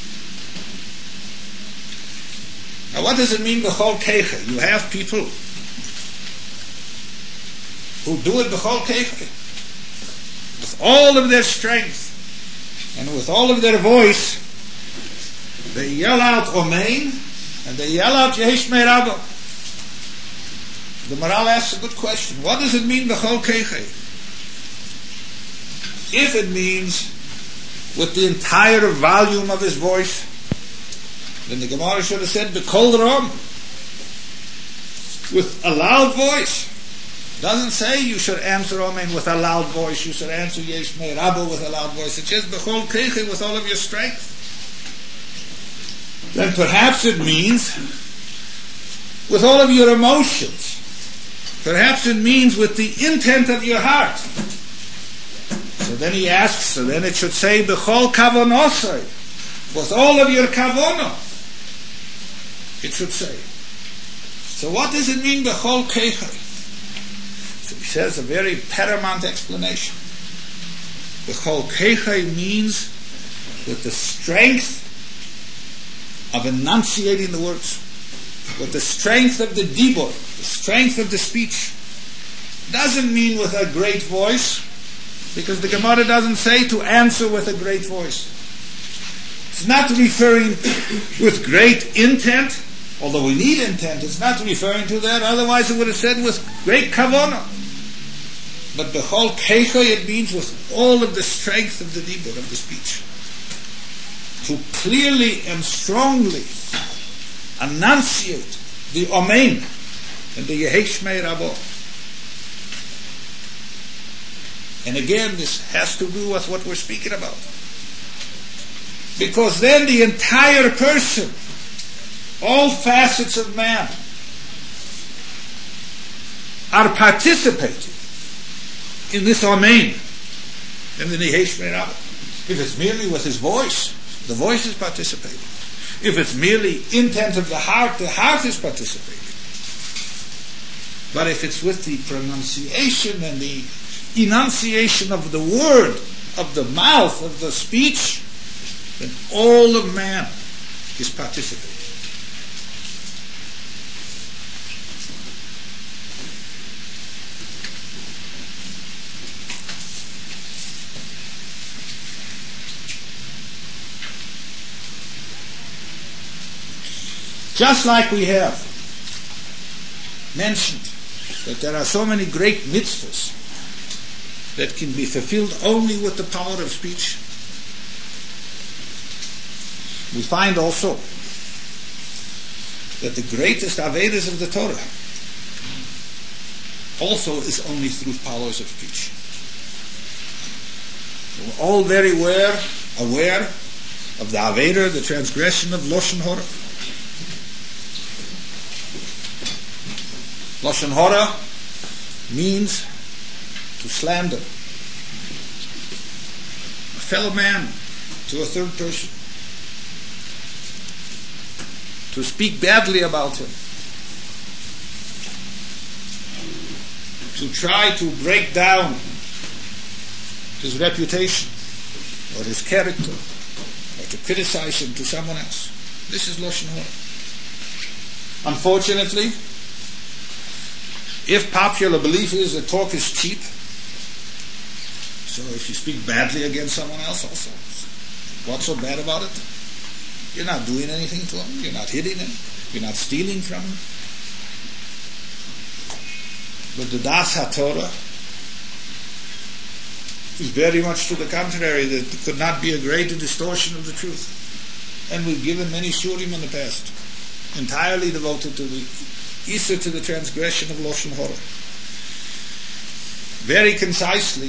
Speaker 2: Now what does it mean, b'chol keichai? You have people who do it b'chol keichai, with all of their strength and with all of their voice. They yell out Omein and they yell out Yehesh meirabba. The Maral asks a good question. What does it mean b'chol keichai? If it means with the entire volume of his voice, then the Gemara should have said b'kol ram, with a loud voice. Doesn't say you should answer Omein with a loud voice. You should answer Yesh meirabba with a loud voice. It says b'chol keichai, with all of your strength. Then perhaps it means with all of your emotions. Perhaps it means with the intent of your heart. So then he asks, so then it should say b'chol kavonosai, with all of your kavono. It should say. So what does it mean b'chol keichai? So he says a very paramount explanation. B'chol keichai means with the strength of enunciating the words, with the strength of the dibur, the strength of the speech. Doesn't mean with a great voice, because the Gemara doesn't say to answer with a great voice. It's not referring with great intent, although we need intent. It's not referring to that. Otherwise, it would have said with great kavanah. But b'chol keichai, it means with all of the strength of the dibur, of the speech, to clearly and strongly enunciate the Omein and the Yehesh meirabba. And again, this has to do with what we're speaking about. Because then the entire person, all facets of man, are participating in this Omein and the Yehesh meirabba. If it's merely with his voice, the voice is participating. If it's merely intent of the heart is participating. But if it's with the pronunciation and the enunciation of the word, of the mouth, of the speech, then all of man is participating. Just like we have mentioned that there are so many great mitzvahs that can be fulfilled only with the power of speech, we find also that the greatest avedas of the Torah also is only through powers of speech. We're all very aware of the aveda, the transgression of Lashon Hora. Lashon Hora means to slander a fellow man to a third person, to speak badly about him, to try to break down his reputation or his character, or to criticize him to someone else. This is Lashon Hora. Unfortunately, if popular belief is that talk is cheap, so if you speak badly against someone else also, what's so bad about it? You're not doing anything to him, you're not hitting him, you're not stealing from him. But the Das HaTorah is very much to the contrary, that it could not be a greater distortion of the truth. And we've given many shurim in the past. entirely devoted to the Issa, to the transgression of Lashon Hara. Very concisely,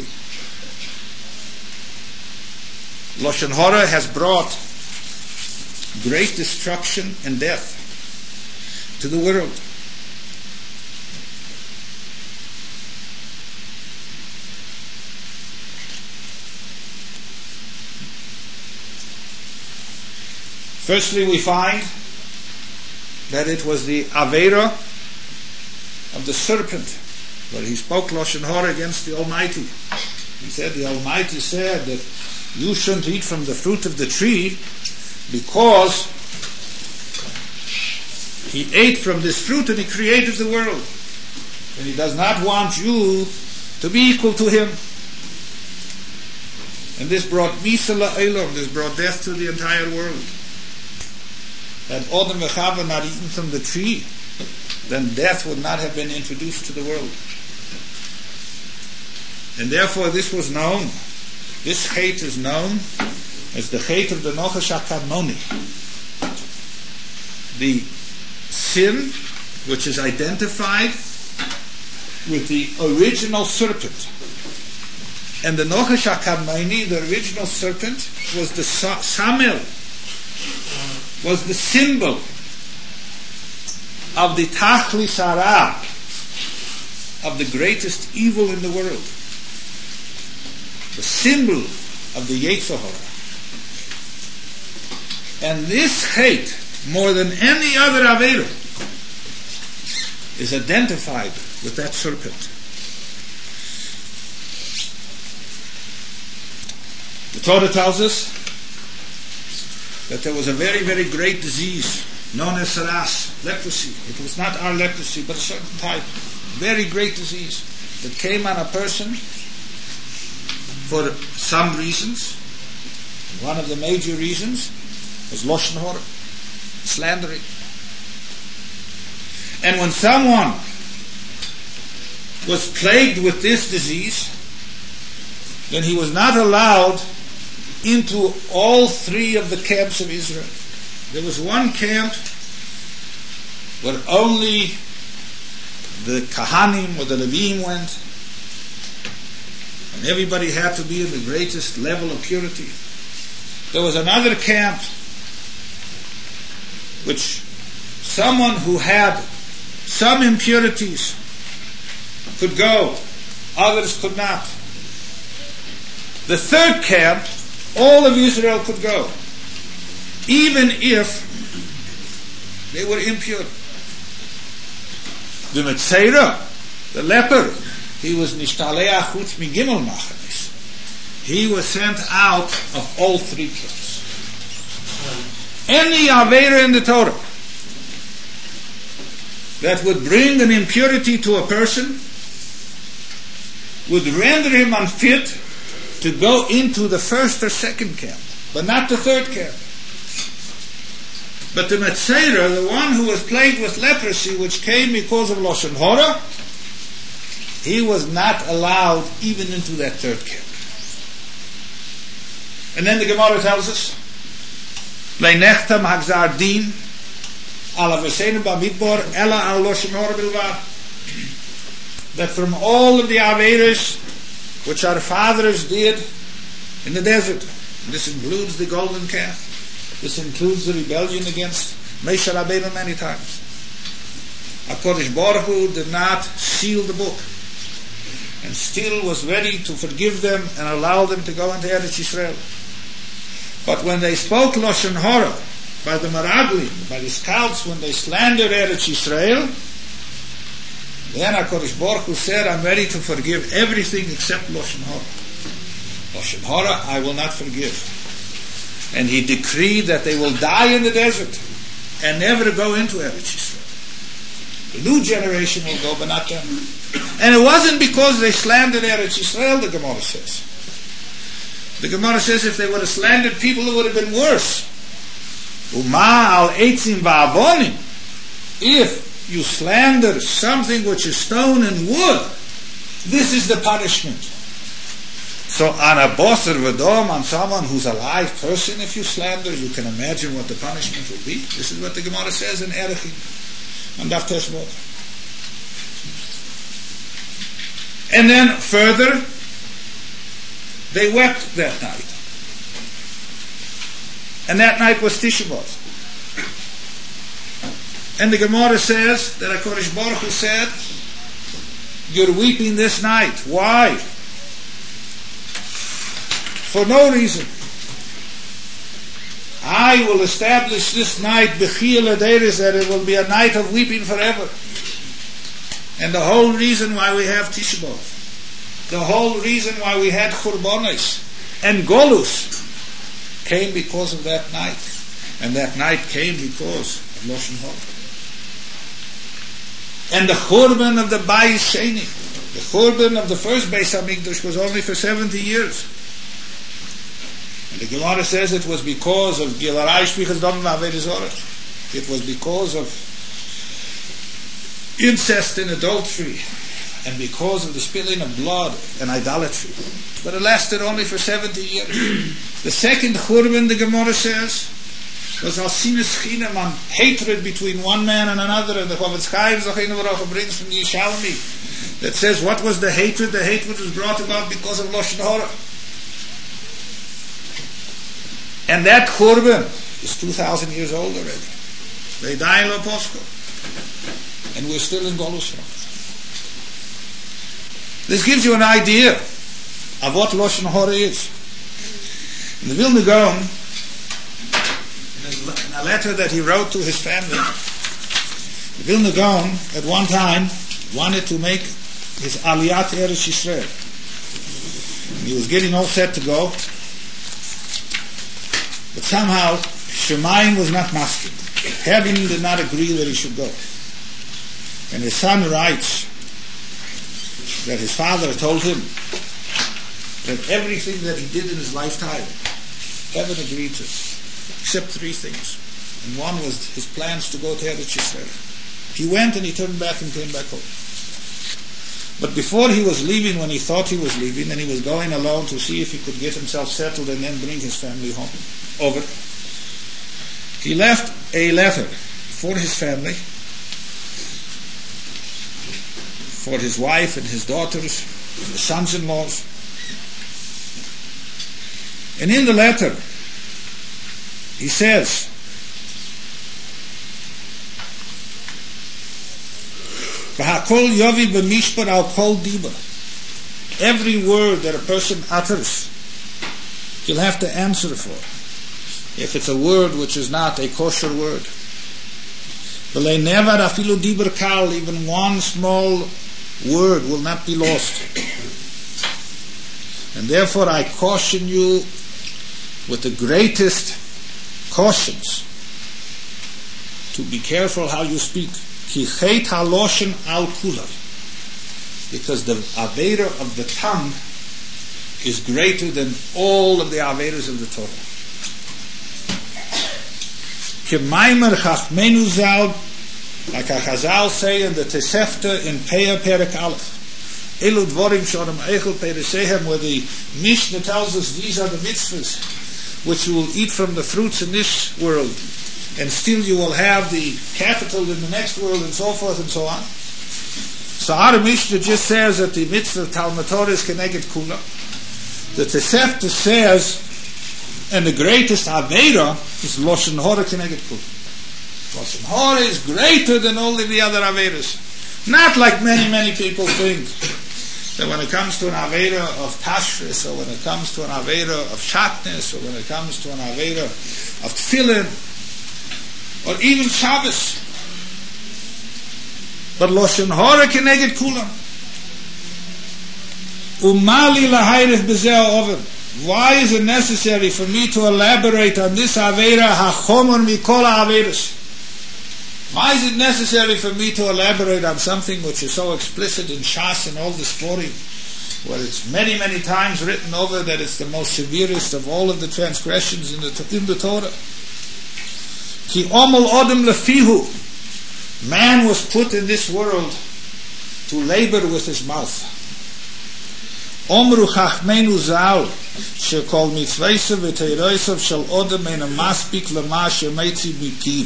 Speaker 2: Lashon Hara has brought great destruction and death to the world. Firstly, we find that it was the Aveira of the serpent, where he spoke Lashon Hara against the Almighty. He said, the Almighty said that you shouldn't eat from the fruit of the tree because he ate from this fruit and he created the world. And he does not want you to be equal to him. And this brought Misa la'olam, this brought death to the entire world. Had Adam and Chava not eaten from the tree, then death would not have been introduced to the world. And therefore this was known, this hate is known as the hate of the Nochash HaKadmoni. The sin which is identified with the original serpent. And the Nochash HaKadmoni, the original serpent, was the Samel, was the symbol of the Tachlis Hara, of the greatest evil in the world. The symbol of the Yetzer Hara. And this hate, more than any other Aveira, is identified with that serpent. The Torah tells us that there was a very, very great disease known as saras, leprosy. It was not our leprosy, but a certain type. Very great disease that came on a person for some reasons. One of the major reasons was Lashon Hara, slandering. And when someone was plagued with this disease, then he was not allowed into all three of the camps of Israel. There was one camp where only the Kahanim or the Levim went, and everybody had to be in the greatest level of purity. There was another camp which someone who had some impurities could go, others could not. The third camp, all of Israel could go, even if they were impure. The Metzera, the leper, he was nishtaleach chutz migimel machanis. He was sent out of all three camps. Any Aveira in the Torah that would bring an impurity to a person would render him unfit to go into the first or second camp, but not the third camp. But the Metzera, the one who was plagued with leprosy, which came because of Lashon Hara, he was not allowed even into that third camp. And then the Gemara tells us, Leinechtam hagzar din ala v'seinu b'midbar ela al Lashon Hara bilvad. That from all of the Aveiros which our fathers did in the desert, and this includes the golden calf, this includes the rebellion against Moshe Rabbeinu many times. HaKadosh Baruch Hu did not seal the book, and still was ready to forgive them and allow them to go into Eretz Yisrael. But when they spoke Lashon Hara, by the Meraglim, by the scouts, when they slandered Eretz Yisrael, then HaKadosh Baruch Hu said, I'm ready to forgive everything except Lashon Hara. Lashon Hara I will not forgive. And he decreed that they will die in the desert and never go into Eretz Yisrael. The new generation will go, but not them. And it wasn't because they slandered Eretz Yisrael, the Gemara says. The Gemara says if they would have slandered people, it would have been worse. Uma al eitzim va'avonim. If you slander something which is stone and wood, this is the punishment. So on a bosser v'dom, on someone who's a live person, if you slander, you can imagine what the punishment will be. This is what the Gemara says in Erechim, on Daf Teshuvah. And then further, they wept that night. And that night was Tisha B'Av. And the Gemara says that HaKadosh Baruch Hu said, you're weeping this night. Why? For no reason. I will establish this night, B'chiyah L'Deiros, that it will be a night of weeping forever. And the whole reason why we have Tisha B'Av, the whole reason why we had Churbanos and Golus, came because of that night. And that night came because of Lashon Hara. And the Churban of the Bayis Sheni, the Churban of the first Beis HaMikdash, was only for 70 years. And the Gemara says it was because of Gilarai Shvichas Dam V'Avei Zorah. It was because of incest and adultery, and because of the spilling of blood and idolatry. But it lasted only for 70 years. The second Churban, the Gemara says, was al sinus chinam, on hatred between one man and another. And the Chavetz Chaim Zacheinu Baruch brings from the Yishalmi that says, what was the hatred? The hatred was brought about because of Lashon Hara. And that Churban is 2,000 years old already. They die in Lo Posco. And we're still in Golus from it. This gives you an idea of what Lashon Hara is. In the Vilna Gaon, in a letter that he wrote to his family, the Vilna Gaon at one time wanted to make his Aliyat Eretz Yisrael. And he was getting all set to go, but somehow Shemayim was not masking. Heaven did not agree that he should go. And his son writes that his father told him that everything that he did in his lifetime, heaven agreed to, except three things. And one was his plans to go to Eretz Yisrael. He went and he turned back and came back home. But before he was leaving, when he thought he was leaving, and he was going alone to see if he could get himself settled and then bring his family home over, he left a letter for his family, for his wife and his daughters, his sons-in-laws. And in the letter, he says, V'hakol yovi b'mishpat al kol diba. Every word that a person utters, he'll have to answer for, if it's a word which is not a kosher word. V'lei nevar afilu diber kal, even one small word will not be lost. And therefore I caution you with the greatest cautions to be careful how you speak. Ki chet haloshen al kula, because the aveira of the tongue is greater than all of the aveiras of the Torah. Ki maimer chachmenu zal, like a Chazal say in the Tosefta in Peah Perek Aleph, Elu dvorim shorim eichel peresehem, where the Mishnah tells us these are the mitzvahs which you will eat from the fruits in this world, and still you will have the capital in the next world, and so forth and so on. So our Mishnah just says that the mitzvah of Talmud Torah is keneged kula. The Tosefta says, and the greatest aveira is Lashon Hara keneged kula. Lashon Hara is greater than all of the other aveiras. Not like many people think, that when it comes to an aveira of kashrus, or when it comes to an aveira of shatnez, or when it comes to an aveira of tefillin, or even Shabbos. But Lashon Hara keneged kulam. Umali lahayrich b'zeh over. Why is it necessary for me to elaborate on this aveira hachomor mikol aveiros? Why is it necessary for me to elaborate on something which is so explicit in Shas and all the Sforim, where it's many times written over that it's the most severest of all of the transgressions in the Torah? Ki omel odem lefihu, man was put in this world to labor with his mouth. Omru chachmenu zal shekol mitzvayse v'teiroisav shel odem ein maspik lema shemeitzi mipiv.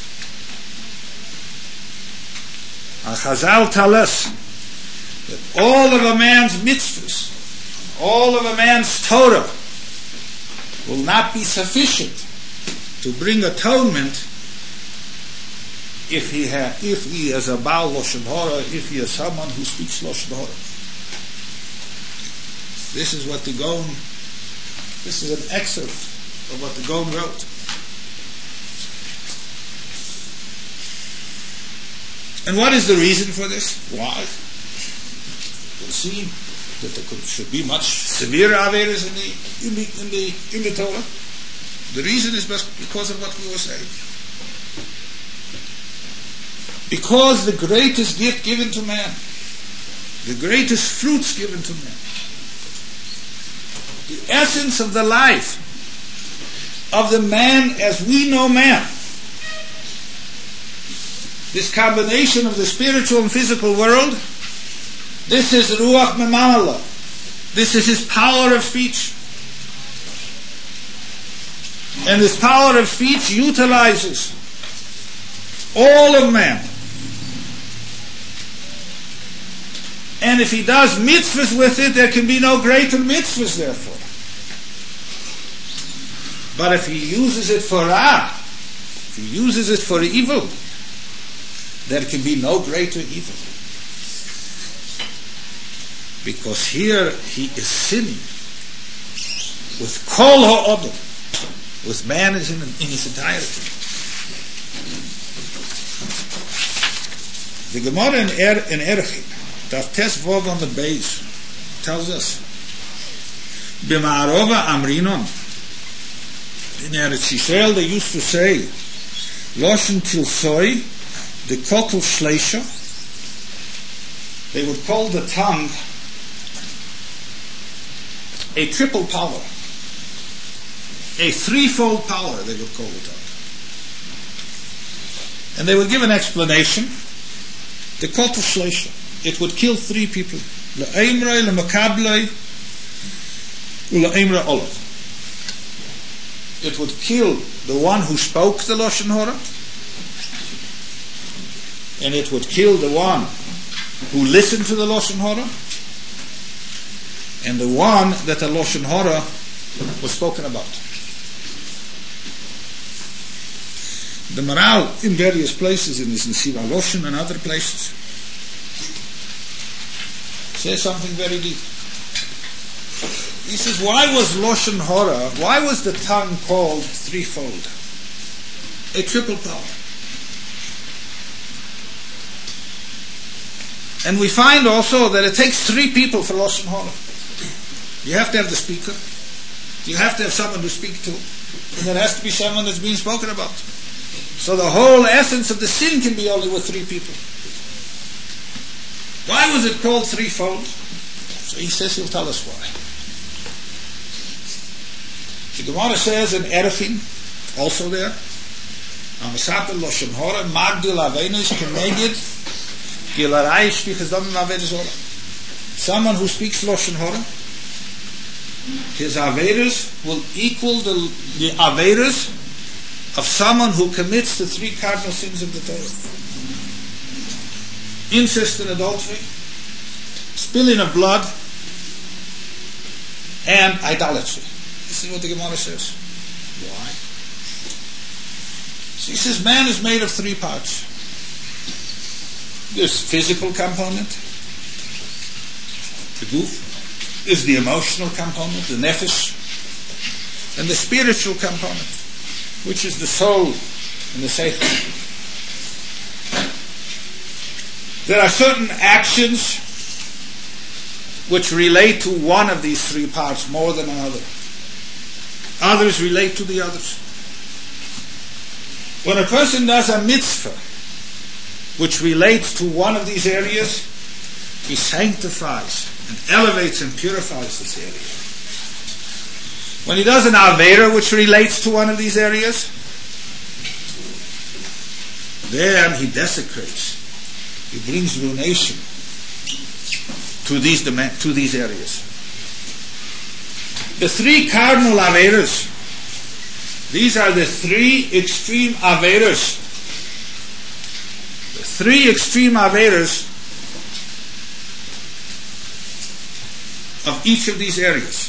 Speaker 2: Chazal tell us that all of a man's mitzvahs, all of a man's Torah will not be sufficient to bring atonement if he is a Baal Lashon Hara, if he is someone who speaks Lashon Hara. This is what the Gaon, this is an excerpt of what the Gaon wrote. And what is the reason for this? Why? We'll see that there should be much severe averas in the Torah. The reason is because of what we were saying. Because the greatest gift given to man, the greatest fruits given to man, the essence of the life of the man as we know man, this combination of the spiritual and physical world, this is Ruach Memamala. This is his power of speech. And this power of speech utilizes all of man. And if he does mitzvahs with it, there can be no greater mitzvahs therefore. But if he uses it for if he uses it for evil, there can be no greater evil. Because here he is sinning with kol ha'odom, with man in his entirety. The Gemara in Erechim, Daf Tes Vov on the base, tells us, B'ma'arova amrinon, in Eretz Yisrael they used to say, Loshen tilsoi, the kotel shleisha, they would call the tongue a triple power, a threefold power they would call the tongue. And they would give an explanation. The kotel shleisha, it would kill three people. Le'emrei, le'makablei, u'le'emrei olav. It would kill the one who spoke the Lashon Hara, and it would kill the one who listened to the Lashon Hara, and the one that the Lashon Hara was spoken about. The Maral in various places, in this Nesiv HaLoshen and other places, says something very deep. He says, why was Lashon Hara, why was the tongue called threefold? A triple power. And we find also that it takes three people for Lashon Hara. You have to have the speaker, you have to have someone to speak to, and there has to be someone that's being spoken about. So the whole essence of the sin can be only with three people. Why was it called threefold? So he says he'll tell us why. The Gemara says in Erechim, also there, Amasapel Lashon Hara, Magdil Avenis Keneged Gilarai Shvichazam Avenis Hara. Someone who speaks Lashon Hara, his Averis will equal the Averis of someone who commits the three cardinal sins of the Torah: incest and adultery, spilling of blood, and idolatry. This is what the Gemara says. Why? So he says man is made of three parts. There's physical component, the goof. There's the emotional component, the nefesh, and the spiritual component, which is the soul and the seichel. There are certain actions which relate to one of these three parts more than another. Others relate to the others. When a person does a mitzvah which relates to one of these areas, he sanctifies and elevates and purifies this area. When he does an avera which relates to one of these areas, then he desecrates. He brings ruination to these areas. The three cardinal Averas, these are the three extreme Averas. The three extreme Averas of each of these areas.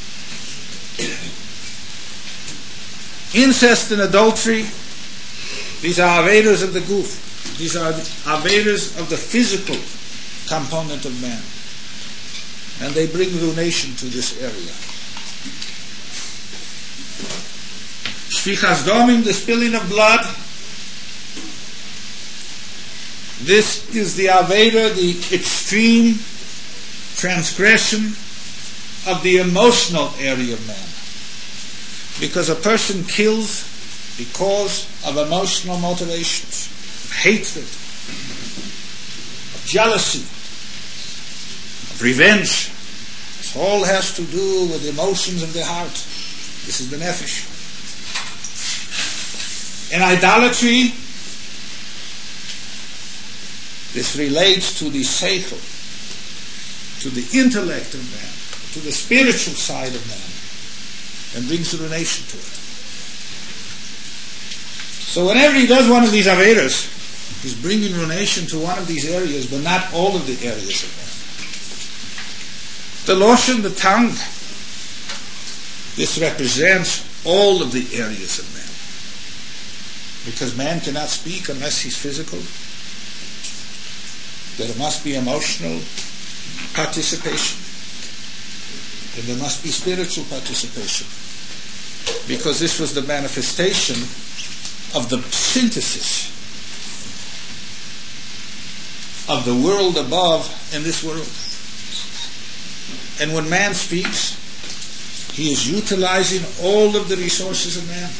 Speaker 2: Incest and adultery, these are Averas of the Guf. These are the Averas of the physical component of man. And they bring ruination to this area. Shfichas Domim, the spilling of blood, this is the Avera, the extreme transgression of the emotional area of man. Because a person kills because of emotional motivations, of hatred, of jealousy, of revenge. This all has to do with the emotions of the heart. This is the nefesh. In idolatry, this relates to the seichel, to the intellect of man, to the spiritual side of man, and brings ruination to it. So whenever he does one of these Averas, he's bringing ruination to one of these areas, but not all of the areas of man. The Loshen, the tongue, this represents all of the areas of man. Because man cannot speak unless he's physical. There must be emotional participation. And there must be spiritual participation. Because this was the manifestation of the synthesis of the world above and this world. And when man speaks, he is utilizing all of the resources of man.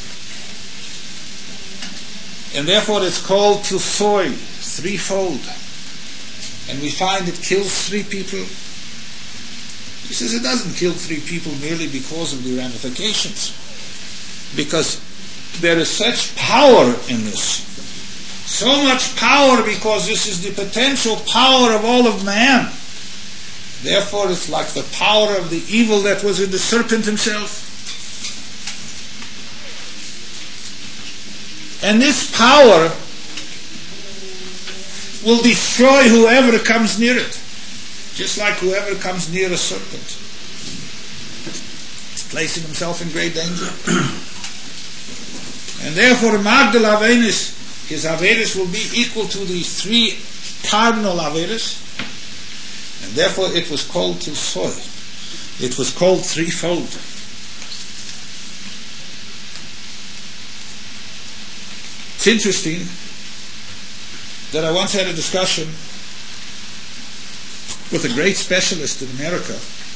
Speaker 2: And therefore it's called tilsoi, threefold. And we find it kills three people. He says it doesn't kill three people merely because of the ramifications. Because there is such power in this. So much power because this is the potential power of all of man. Therefore it's like the power of the evil that was in the serpent himself. And this power will destroy whoever comes near it. Just like whoever comes near a serpent is placing himself in great danger. And therefore Magdal Avenis, his Averis will be equal to the three cardinal Averis. And therefore it was called Tilsoi. It was called threefold. It's interesting that I once had a discussion with a great specialist in America.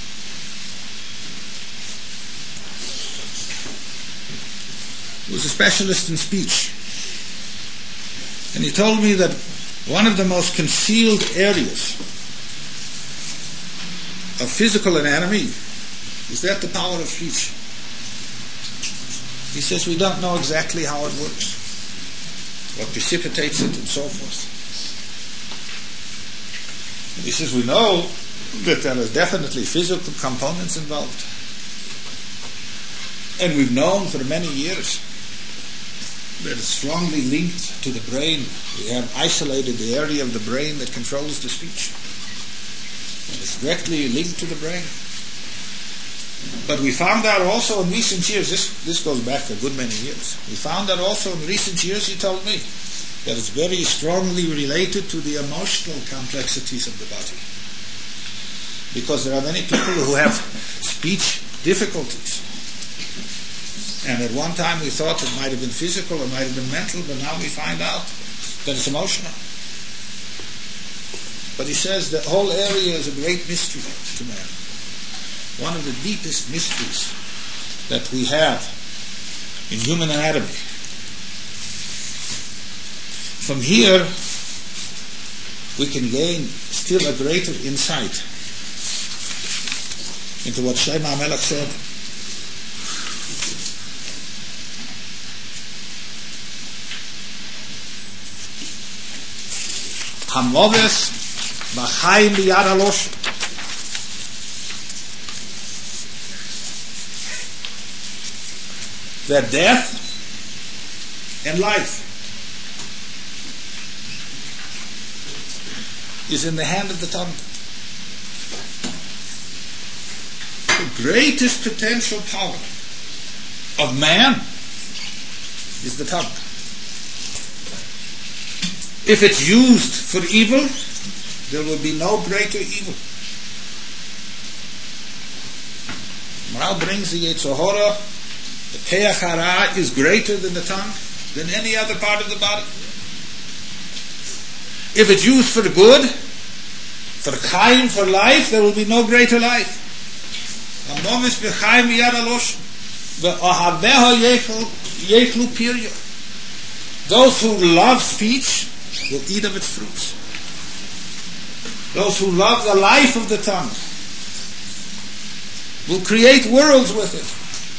Speaker 2: He was a specialist in speech. And he told me that one of the most concealed areas of physical anatomy is that the power of speech. He says we don't know exactly how it works, what precipitates it, and so forth. And he says we know that there are definitely physical components involved. And we've known for many years that it's strongly linked to the brain. We have isolated the area of the brain that controls the speech. And it's directly linked to the brain. But we found out also in recent years, this goes back a good many years, we found out also in recent years, he told me, that it's very strongly related to the emotional complexities of the body. Because there are many people who have speech difficulties. And at one time we thought it might have been physical, it might have been mental, but now we find out that it's emotional. But he says the whole area is a great mystery to man. One of the deepest mysteries that we have in human anatomy. From here, we can gain still a greater insight into what Shlomo HaMelech said. Hamoves v'chaim biyad halosh. that death and life is in the hand of the tongue. The greatest potential power of man is the tongue. If it's used for evil, there will be no greater evil. Maral brings the Yetzer Hara, the Keach Hara is greater than the tongue, than any other part of the body. If it's used for good, for Chaim, for life, there will be no greater life. Those who love speech will eat of its fruits. Those who love the life of the tongue will create worlds with it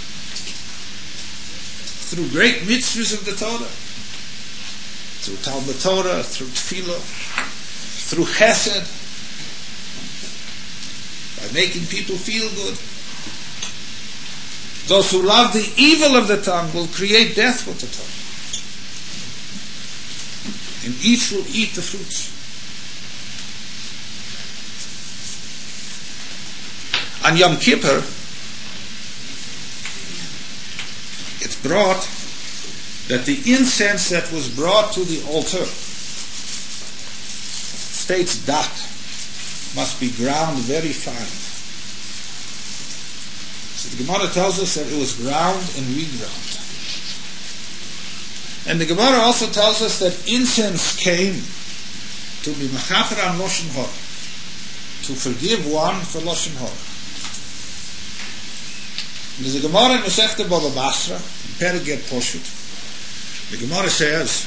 Speaker 2: through great mitzvahs of the Torah, through Talmud Torah, through Tefillah, through Chesed, by making people feel good. Those who love the evil of the tongue will create death with the tongue. And each will eat the fruits. On Yom Kippur, it's brought that the incense that was brought to the altar, states dat, must be ground very fine. So the Gemara tells us that it was ground and reground. And the Gemara also tells us that incense came to be mechaper on Lashon Hara, to forgive one for Lashon Hara. There's a Gemara in Masechta Baba Basra, in Perek Poshut. The Gemara says,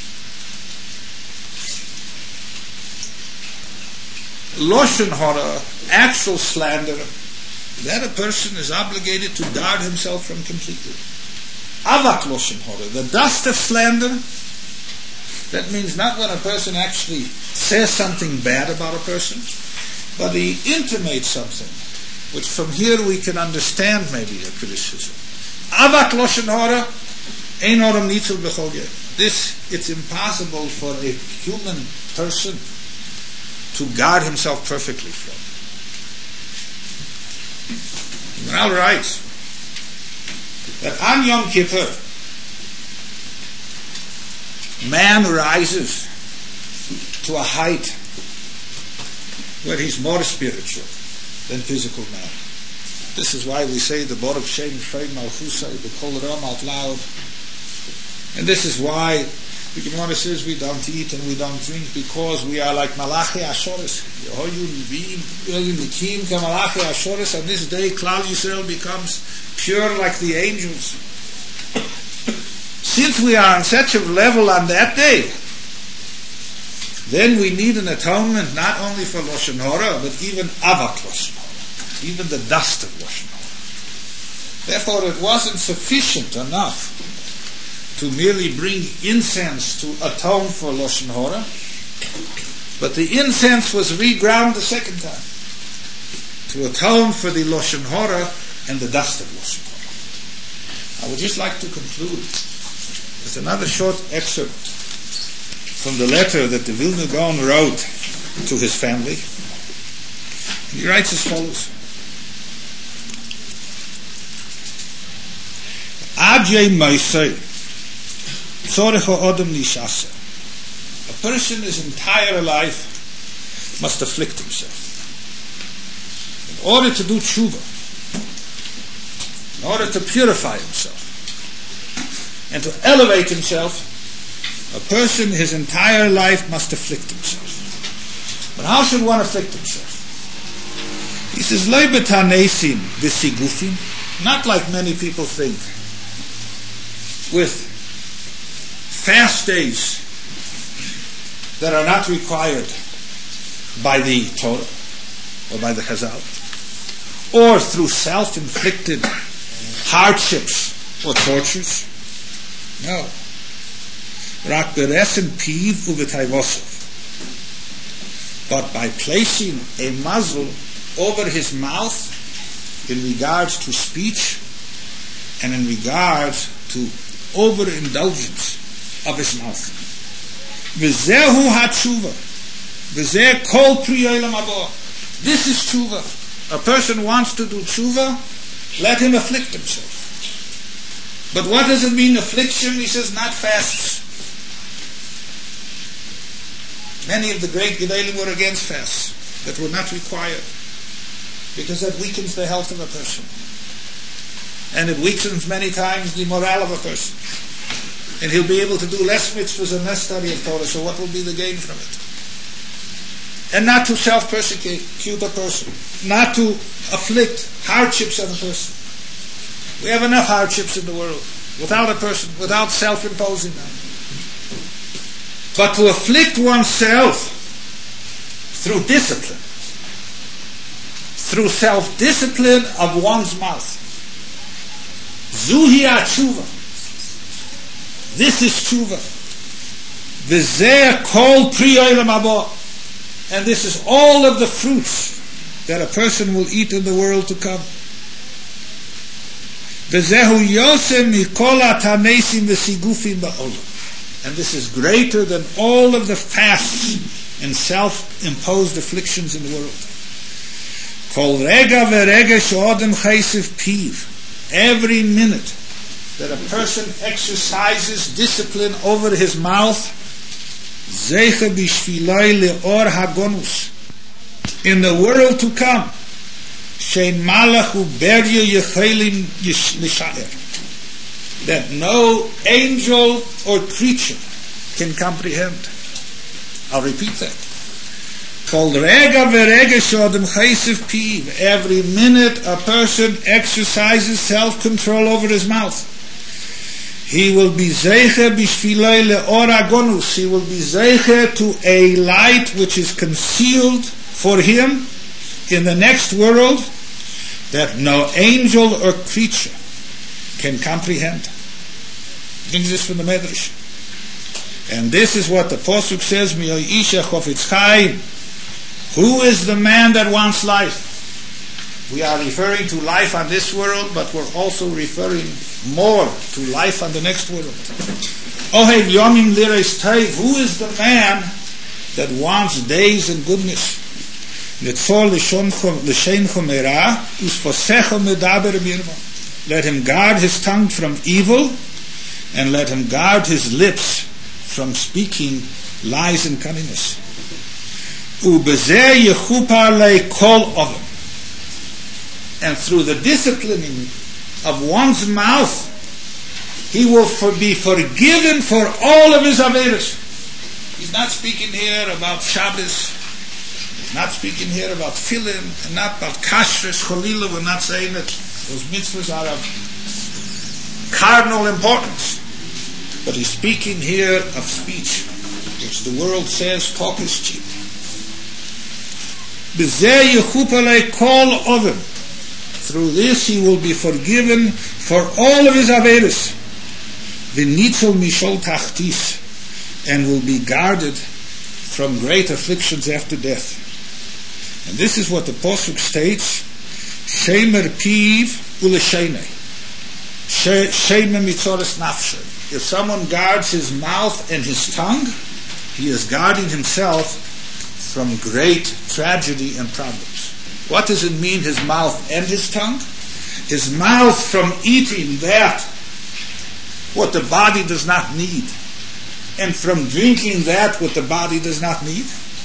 Speaker 2: Lashon Hara, actual slander, that a person is obligated to guard himself from completely. Avak Lashon Hara, the dust of slander, that means not when a person actually says something bad about a person, but he intimates something, which from here we can understand maybe a criticism. Avak Lashon Hara, ein oram nitzel b'chol yeh. This, it's impossible for a human person to guard himself perfectly from. Maral writes that on Yom Kippur, man rises to a height where he's more spiritual than physical man. This is why we say the Baruch Shem Shrei Malchusai, the Kol Ram out loud. And this is why the Gemara says we don't eat and we don't drink, because we are like Malachi Ashoris. On this day, Klal Yisrael becomes pure like the angels. Since we are on such a level on that day, then we need an atonement not only for Lashon Hara, but even Avak Lashon Hara, even the dust of Lashon Hara. Therefore, it wasn't sufficient enough to merely bring incense to atone for Lashon Hara, but the incense was reground the second time to atone for the Lashon Hara and the dust of Lashon Hara. I would just like to conclude with another short excerpt from the letter that the Vilna Gaon wrote to his family. He writes as follows: Ajay Maisei a person his entire life must afflict himself. In order to do tshuva, in order to purify himself, and to elevate himself, a person his entire life must afflict himself. But how should one afflict himself? He says, Lo b'tanesim v'sigufim, not like many people think, with fast days that are not required by the Torah or by the Chazal, or through self-inflicted hardships or tortures. No. Rak beresen piv uvetayvosov. But by placing a muzzle over his mouth in regards to speech, and in regards to overindulgence of his mouth. V'zehu hatshuva, v'zeh kol pri olam haba. This is tshuva. A person wants to do tshuva, let him afflict himself. But what does it mean, affliction? He says, not fasts. Many of the great Gedalim were against fasts that were not required, because that weakens the health of a person. And it weakens many times the morale of a person. And he'll be able to do less mitzvahs and less study of Torah, so what will be the gain from it? And not to self-persecute a person, not to afflict hardships on a person. We have enough hardships in the world without a person, without self-imposing them. But to afflict oneself through discipline, through self-discipline of one's mouth. Zuhi tshuva. This is tshuva. V'zeh kol pri olam haba. And this is all of the fruits that a person will eat in the world to come. V'zehu yosem mikol hatamesim v'sigufim ba'olam. And this is greater than all of the fasts and self-imposed afflictions in the world. Kol rega v'rega she'odem chaysev piv. Every minute that a person exercises discipline over his mouth, zeicha b'shviloi le'or hagonus. In the world to come, shein malach uberya yechelim nishaer. That no angel or creature can comprehend. I'll repeat that. Kol rega v'rega she'odem chaysev piv. Every minute a person exercises self-control over his mouth. He will be zeicher b'shviloi le'or hagonus. He will be zeicher to a light which is concealed for him in the next world that no angel or creature can comprehend. Brings this from the Medrash. And this is what the Pasuk says, Mi'oi isha chofetz chaim. Who is the man that wants life? We are referring to life on this world, but we're also referring more to life on the next world. Ohev yomim lireis tov. Who is the man that wants days and goodness? Netzor l'shencho merah usposecho medaber mirva. Let him guard his tongue from evil, and let him guard his lips from speaking lies and cunningness. Ubezeh yechupa lei kol ovim. And through the disciplining of one's mouth, he will be forgiven for all of his averos. He's not speaking here about Shabbos. He's not speaking here about Tefillin, and not about Kashrus, Cholila. We're not saying that those mitzvahs are of cardinal importance. But he's speaking here of speech, which the world says talk is cheap. B'zeh yechupa lei kol ovim. Through this he will be forgiven for all of his averos. V'nitzol mishol tachtis. And will be guarded from great afflictions after death. And this is what the Pasuk states, Shemer piv uleshenei. Shemer mitzoras nafshe. If someone guards his mouth and his tongue, he is guarding himself from great tragedy and problems. What does it mean, his mouth and his tongue? His mouth from eating that what the body does not need, and from drinking that what the body does not need.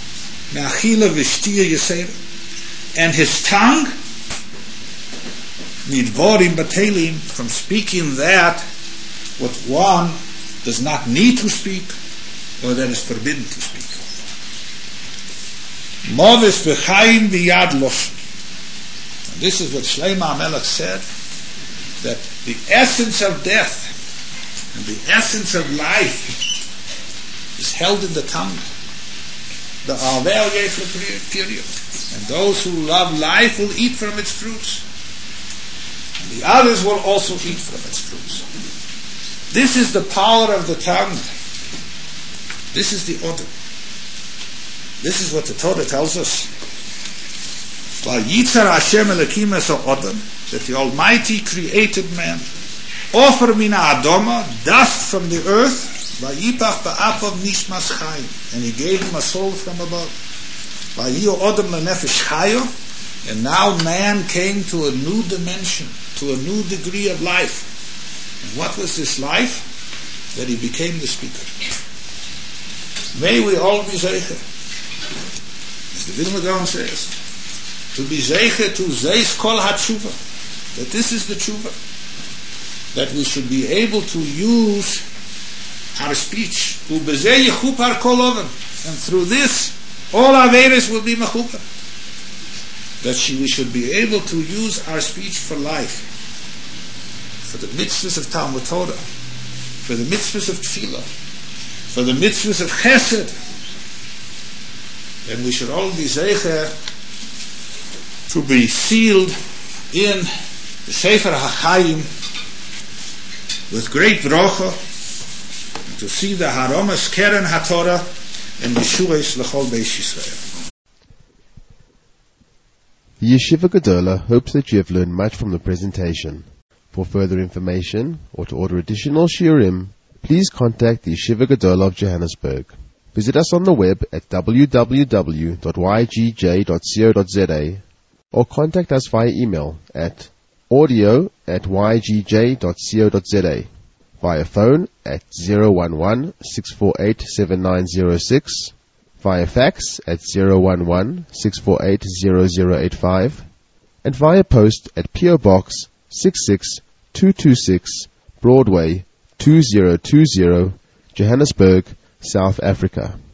Speaker 2: And his tongue, from speaking that what one does not need to speak, or that is forbidden to speak. This is what Shlomo HaMelech said, that the essence of death and the essence of life is held in the tongue. The Alvel Yefle period. And those who love life will eat from its fruits. And the others will also eat from its fruits. This is the power of the tongue. This is the order. This is what the Torah tells us. That the Almighty created man offer mina adoma, dust from the earth, vayipach ba'apav nishmas chayim, and he gave him a soul from above. Vayiyu odom lenefesh chayo, and now man came to a new dimension, to a new degree of life. And what was this life? That he became the speaker. May we all be zeicher, as the Vilna Gaon says, to be zeicher to zeis kol hatshuva, that this is the tshuva, that we should be able to use our speech, ubezeh yechupar kol oven, and through this all averes will be mechupar. That we should be able to use our speech for life, for the mitzvahs of Talmud Torah, for the mitzvahs of tefillah, for the mitzvahs of chesed. And we should all be zeicher to be sealed in the Sefer HaChaim with great bracha, and to see the Haromas Keren HaTorah and Yeshuas L'chol Beis Yisrael.
Speaker 1: The Yeshiva Gedola hopes that you have learned much from the presentation. For further information or to order additional shiurim, please contact the Yeshiva Gedola of Johannesburg. Visit us on the web at www.ygj.co.za or contact us via email at audio@ygj.co.za, via phone at 011-648-7906, via fax at 011-648-0085, and via post at P.O. Box 66226, Broadway 2020, Johannesburg, South Africa.